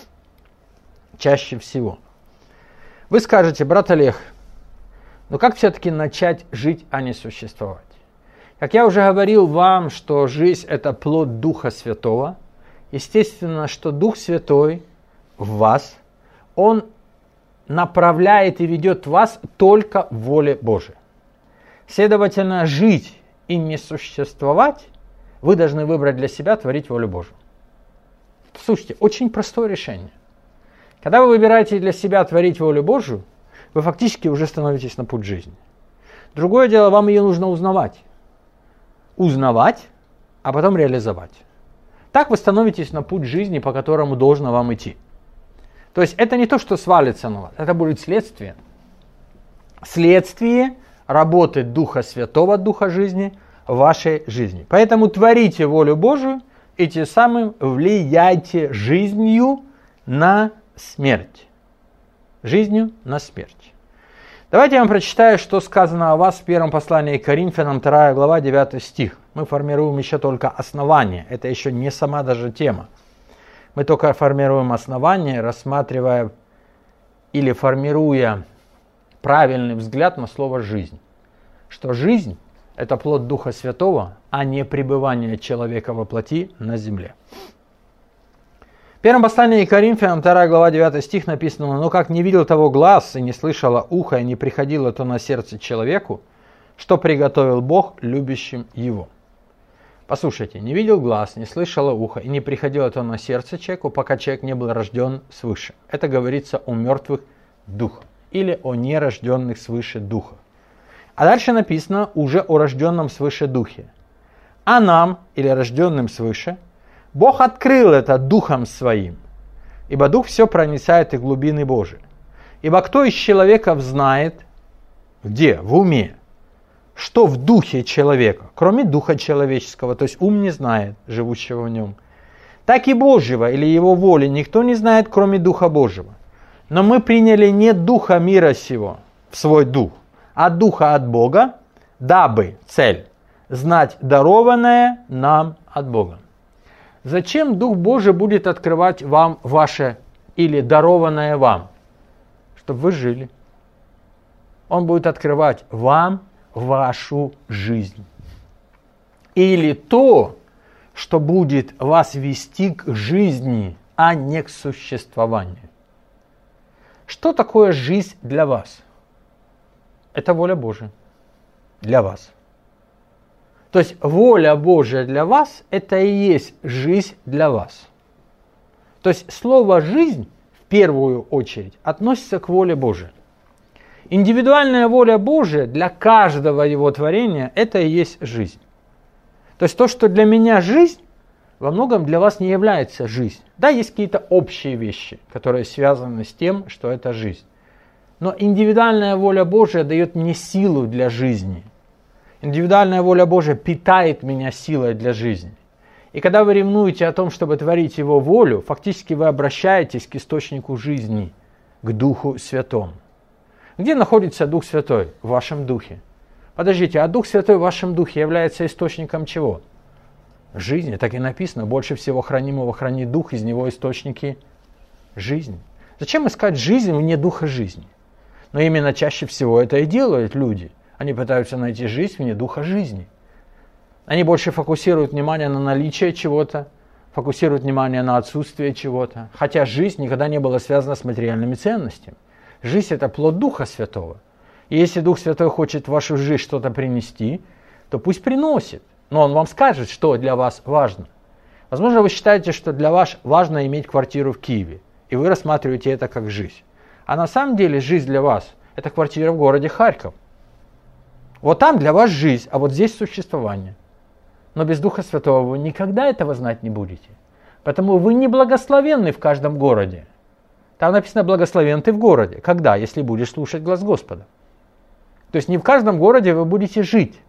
Чаще всего. Вы скажете: брат Олег, но как все-таки начать жить, а не существовать? Как я уже говорил вам, что жизнь – это плод Духа Святого, естественно, что Дух Святой в вас, Он направляет и ведет вас только в воле Божией. Следовательно, жить и не существовать вы должны выбрать для себя творить волю Божию. Слушайте, очень простое решение. Когда вы выбираете для себя творить волю Божию, вы фактически уже становитесь на путь жизни. Другое дело, вам ее нужно узнавать. Узнавать, а потом реализовать. Так вы становитесь на путь жизни, по которому должно вам идти. То есть это не то, что свалится на вас, это будет следствие. Следствие работы Духа Святого, Духа жизни в вашей жизни. Поэтому творите волю Божию и тем самым влияйте жизнью на смерть. Жизнью на смерть. Давайте я вам прочитаю, что сказано о вас в первом послании к Коринфянам, 2 глава, 9 стих. Мы формируем еще только основание, это еще не сама даже тема. Мы только формируем основание, рассматривая или формируя правильный взгляд на слово «жизнь». Что жизнь – это плод Духа Святого, а не пребывание человека во плоти на земле. В первом послании к Коринфянам, 2 глава, 9 стих написано: «Но как не видел того глаз, и не слышало ухо, и не приходило то на сердце человеку, что приготовил Бог любящим его». Послушайте, не видел глаз, не слышало ухо, и не приходило то на сердце человеку, пока человек не был рожден свыше. Это говорится о мертвых духах или о нерожденных свыше духах. А дальше написано уже о рожденном свыше духе. А нам, или рожденным свыше, Бог открыл это Духом Своим, ибо Дух все проницает и глубины Божии. Ибо кто из человеков знает, где? В уме, что в духе человека, кроме духа человеческого, то есть ум не знает, живущего в нем, так и Божьего или его воли никто не знает, кроме Духа Божьего. Но мы приняли не духа мира сего в свой дух, а духа от Бога, дабы, цель, знать дарованное нам от Бога. Зачем Дух Божий будет открывать вам ваше или дарованное вам? Чтобы вы жили. Он будет открывать вам вашу жизнь. Или то, что будет вас вести к жизни, а не к существованию. Что такое жизнь для вас? Это воля Божия для вас. То есть воля Божия для вас – это и есть жизнь для вас. То есть слово «жизнь» в первую очередь относится к воле Божией. Индивидуальная воля Божия для каждого его творения – это и есть жизнь. То есть то, что для меня жизнь, во многом для вас не является жизнь. Да, есть какие-то общие вещи, которые связаны с тем, что это жизнь. Но индивидуальная воля Божия дает мне силу для жизни. Индивидуальная воля Божия питает меня силой для жизни. И когда вы ревнуете о том, чтобы творить Его волю, фактически вы обращаетесь к источнику жизни, к Духу Святому. Где находится Дух Святой? В вашем духе. Подождите, а Дух Святой в вашем духе является источником чего? Жизни. Так и написано, больше всего хранимого хранит Дух, из него источники жизни. Зачем искать жизнь вне Духа жизни? Но именно чаще всего это и делают люди. Они пытаются найти жизнь вне Духа жизни. Они больше фокусируют внимание на наличие чего-то, фокусируют внимание на отсутствие чего-то. Хотя жизнь никогда не была связана с материальными ценностями. Жизнь – это плод Духа Святого. И если Дух Святой хочет в вашу жизнь что-то принести, то пусть приносит. Но Он вам скажет, что для вас важно. Возможно, вы считаете, что для вас важно иметь квартиру в Киеве, и вы рассматриваете это как жизнь. А на самом деле жизнь для вас – это квартира в городе Харьков. Вот там для вас жизнь, а вот здесь существование. Но без Духа Святого вы никогда этого знать не будете. Поэтому вы не благословенны в каждом городе. Там написано «благословен ты в городе». Когда? Если будешь слушать глаз Господа. То есть не в каждом городе вы будете жить.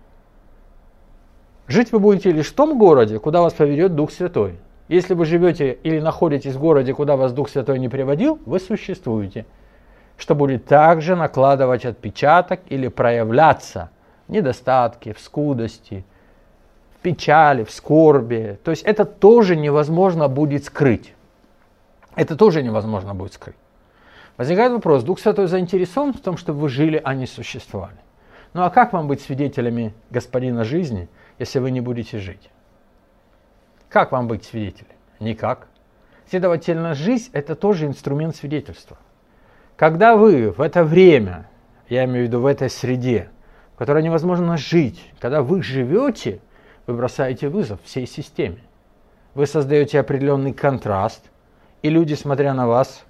Жить вы будете лишь в том городе, куда вас поведет Дух Святой. Если вы живете или находитесь в городе, куда вас Дух Святой не приводил, вы существуете. Что будет также накладывать отпечаток или проявляться в недостатке, в скудости, в печали, в скорби. То есть это тоже невозможно будет скрыть. Это тоже невозможно будет скрыть. Возникает вопрос, Дух Святой заинтересован в том, чтобы вы жили, а не существовали. Ну а как вам быть свидетелями Господина жизни, если вы не будете жить? Как вам быть свидетелем? Никак. Следовательно, жизнь – это тоже инструмент свидетельства. Когда вы в это время, я имею в виду в этой среде, в которой невозможно жить, когда вы живете, вы бросаете вызов всей системе. Вы создаете определенный контраст, и люди, смотря на вас,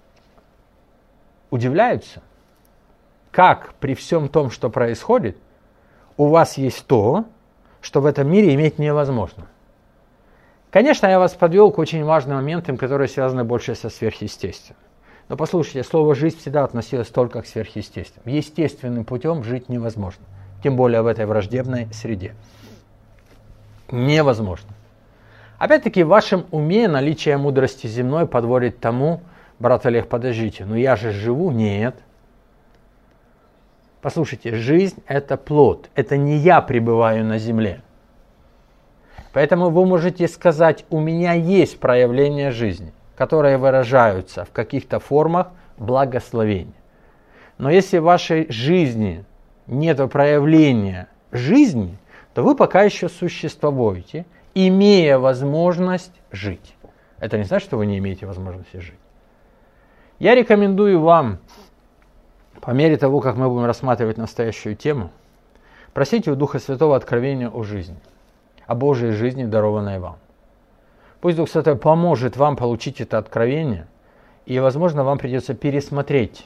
удивляются, как при всем том, что происходит, у вас есть то, что в этом мире иметь невозможно. Конечно, я вас подвел к очень важным моментам, которые связаны больше со сверхъестественным. Но послушайте, слово «жизнь» всегда относилось только к сверхъестественному. Естественным путем жить невозможно, тем более в этой враждебной среде. Невозможно. Опять-таки, в вашем уме наличие мудрости земной подводит тому, брат Олег, подождите, но я же живу? Нет. Послушайте, жизнь – это плод, это не я пребываю на земле. Поэтому вы можете сказать, у меня есть проявления жизни, которые выражаются в каких-то формах благословения. Но если в вашей жизни нет проявления жизни, то вы пока еще существуете, имея возможность жить. Это не значит, что вы не имеете возможности жить. Я рекомендую вам, по мере того, как мы будем рассматривать настоящую тему, просите у Духа Святого откровения о жизни, о Божьей жизни, дарованной вам. Пусть Дух Святой поможет вам получить это откровение, и, возможно, вам придется пересмотреть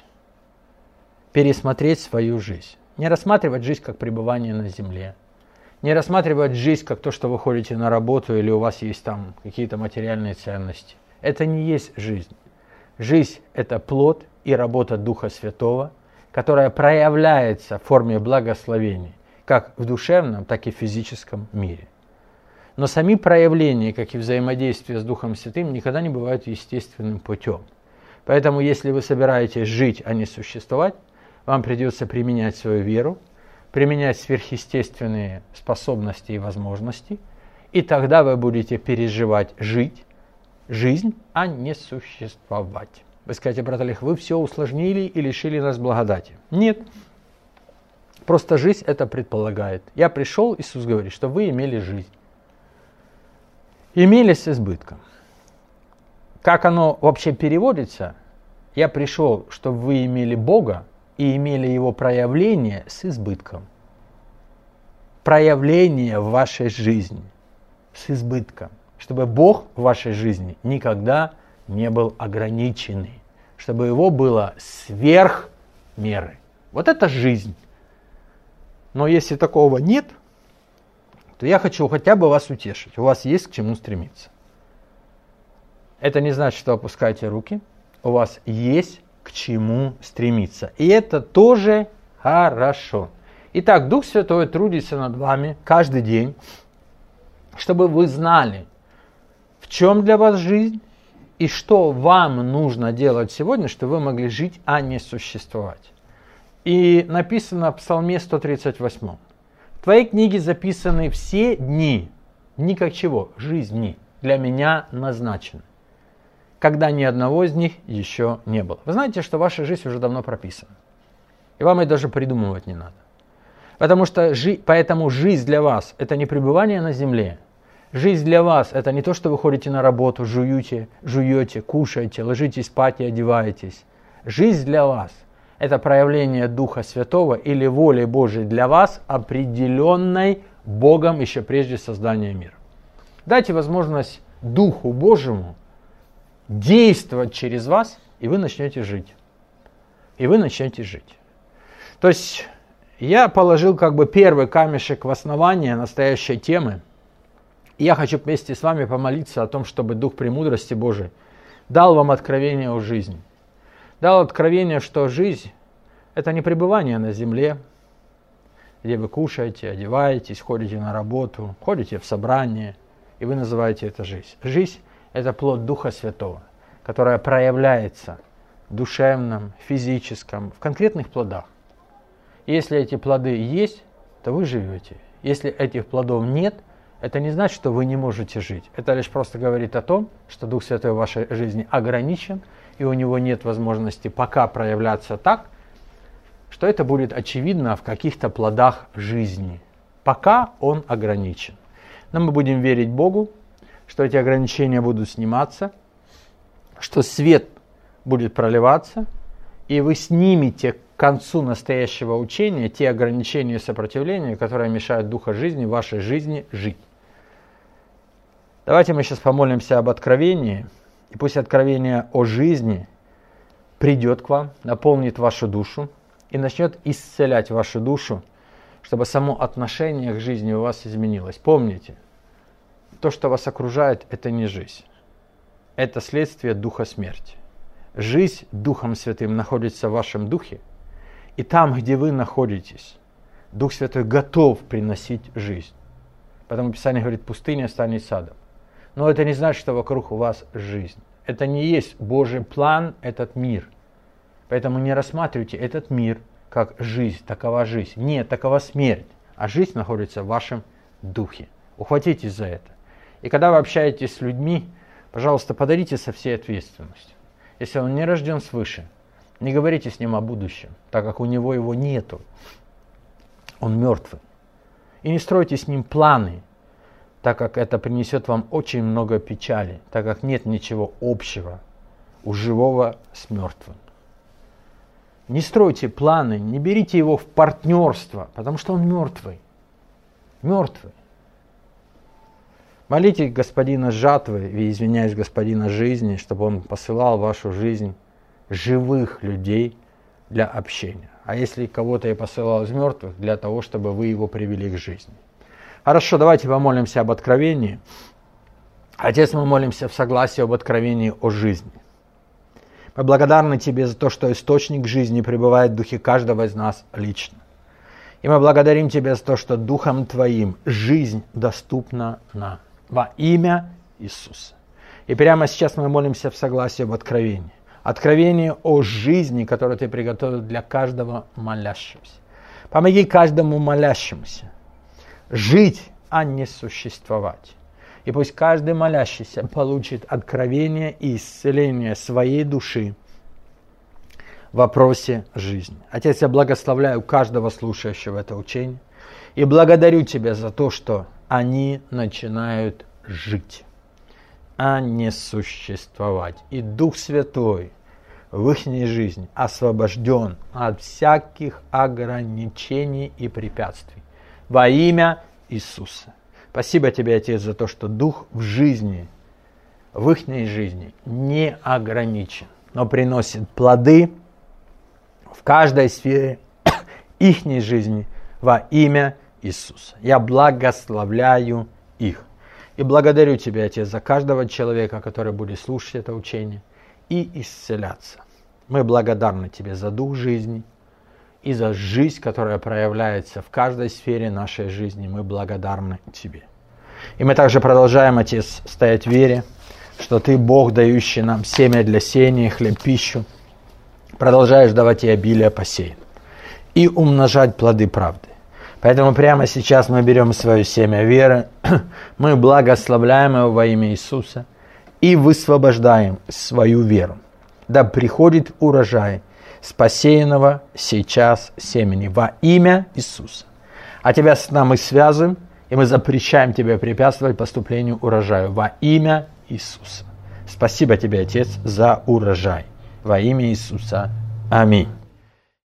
свою жизнь. Не рассматривать жизнь как пребывание на земле, не рассматривать жизнь как то, что вы ходите на работу или у вас есть там какие-то материальные ценности. Это не есть жизнь. Жизнь – это плод и работа Духа Святого, которая проявляется в форме благословений как в душевном, так и в физическом мире. Но сами проявления, как и взаимодействие с Духом Святым, никогда не бывают естественным путем. Поэтому, если вы собираетесь жить, а не существовать, вам придется применять свою веру, применять сверхъестественные способности и возможности, и тогда вы будете переживать жизнь, а не существовать. Вы скажете, брат Олег, вы все усложнили и лишили нас благодати. Нет. Просто жизнь это предполагает. Я пришел, Иисус говорит, что вы имели жизнь. Имели с избытком. Как оно вообще переводится? Я пришел, чтобы вы имели Бога и имели Его проявление с избытком. Проявление в вашей жизни с избытком. Чтобы Бог в вашей жизни никогда не был ограниченный. Чтобы Его было сверх меры. Вот это жизнь. Но если такого нет, то я хочу хотя бы вас утешить. У вас есть к чему стремиться. Это не значит, что опускайте руки. У вас есть к чему стремиться. И это тоже хорошо. Итак, Дух Святой трудится над вами каждый день, чтобы вы знали, в чем для вас жизнь и что вам нужно делать сегодня, чтобы вы могли жить, а не существовать. И написано в Псалме 138. В твоей книге записаны все дни, дни как чего? Жизни для меня назначены, когда ни одного из них еще не было. Вы знаете, что ваша жизнь уже давно прописана. И вам ее даже придумывать не надо. Поэтому жизнь для вас – это не пребывание на земле. Жизнь для вас – это не то, что вы ходите на работу, жуете, кушаете, ложитесь спать и одеваетесь. Жизнь для вас – это проявление Духа Святого или воли Божией для вас, определенной Богом еще прежде создания мира. Дайте возможность Духу Божьему действовать через вас, и вы начнете жить. И вы начнете жить. То есть я положил первый камешек в основание настоящей темы. И я хочу вместе с вами помолиться о том, чтобы Дух премудрости Божией дал вам откровение о жизни. Дал откровение, что жизнь – это не пребывание на земле, где вы кушаете, одеваетесь, ходите на работу, ходите в собрание, и вы называете это жизнь. Жизнь – это плод Духа Святого, которая проявляется в душевном, физическом, в конкретных плодах. И если эти плоды есть, то вы живете. Если этих плодов нет, это не значит, что вы не можете жить. Это лишь просто говорит о том, что Дух Святой в вашей жизни ограничен, и у него нет возможности пока проявляться так, что это будет очевидно в каких-то плодах жизни. Пока он ограничен. Но мы будем верить Богу, что эти ограничения будут сниматься, что свет будет проливаться, и вы снимете к концу настоящего учения те ограничения и сопротивления, которые мешают Духа жизни, вашей жизни жить. Давайте мы сейчас помолимся об откровении, и пусть откровение о жизни придет к вам, наполнит вашу душу и начнет исцелять вашу душу, чтобы само отношение к жизни у вас изменилось. Помните, то, что вас окружает, это не жизнь. Это следствие духа смерти. Жизнь Духом Святым находится в вашем духе, и там, где вы находитесь, Дух Святой готов приносить жизнь. Потому Писание говорит, пустыня станет садом. Но это не значит, что вокруг у вас жизнь. Это не есть Божий план, этот мир. Поэтому не рассматривайте этот мир как жизнь, такова жизнь. Нет, такова смерть. А жизнь находится в вашем духе. Ухватитесь за это. И когда вы общаетесь с людьми, пожалуйста, подарите со всей ответственностью. Если он не рожден свыше, не говорите с ним о будущем, так как у него его нету. Он мертвый. И не стройте с ним планы, так как это принесет вам очень много печали, так как нет ничего общего у живого с мертвым. Не стройте планы, не берите его в партнерство, потому что он мертвый. Мертвый. Молите Господина жатвы, и извиняюсь, Господина жизни, чтобы Он посылал в вашу жизнь живых людей для общения. А если кого-то и посылал из мертвых, для того, чтобы вы его привели к жизни. Хорошо, давайте помолимся об откровении. Отец, мы молимся в согласии об откровении о жизни. Мы благодарны Тебе за то, что источник жизни пребывает в духе каждого из нас лично. И мы благодарим Тебя за то, что Духом Твоим жизнь доступна нам. Во имя Иисуса. И прямо сейчас мы молимся в согласии об откровении. Откровение о жизни, которую Ты приготовил для каждого молящегося. Помоги каждому молящемуся жить, а не существовать. И пусть каждый молящийся получит откровение и исцеление своей души в вопросе жизни. Отец, я благословляю каждого слушающего это учение и благодарю Тебя за то, что они начинают жить, а не существовать. И Дух Святой в их жизни освобожден от всяких ограничений и препятствий. Во имя Иисуса. Спасибо Тебе, Отец, за то, что Дух в жизни, в их жизни не ограничен, но приносит плоды в каждой сфере их жизни во имя Иисуса. Я благословляю их. И благодарю Тебя, Отец, за каждого человека, который будет слушать это учение и исцеляться. Мы благодарны Тебе за дух жизни и за жизнь, которая проявляется в каждой сфере нашей жизни. Мы благодарны Тебе. И мы также продолжаем, Отец, стоять в вере, что Ты, Бог, дающий нам семя для сеяния, хлеб, пищу, продолжаешь давать и обилие посеян, и умножать плоды правды. Поэтому прямо сейчас мы берем свое семя веры, мы благословляем его во имя Иисуса и высвобождаем свою веру. Да приходит урожай спасенного сейчас семени во имя Иисуса. А Тебя с нами связываем, и мы запрещаем Тебе препятствовать поступлению урожая во имя Иисуса. Спасибо Тебе, Отец, за урожай. Во имя Иисуса. Аминь.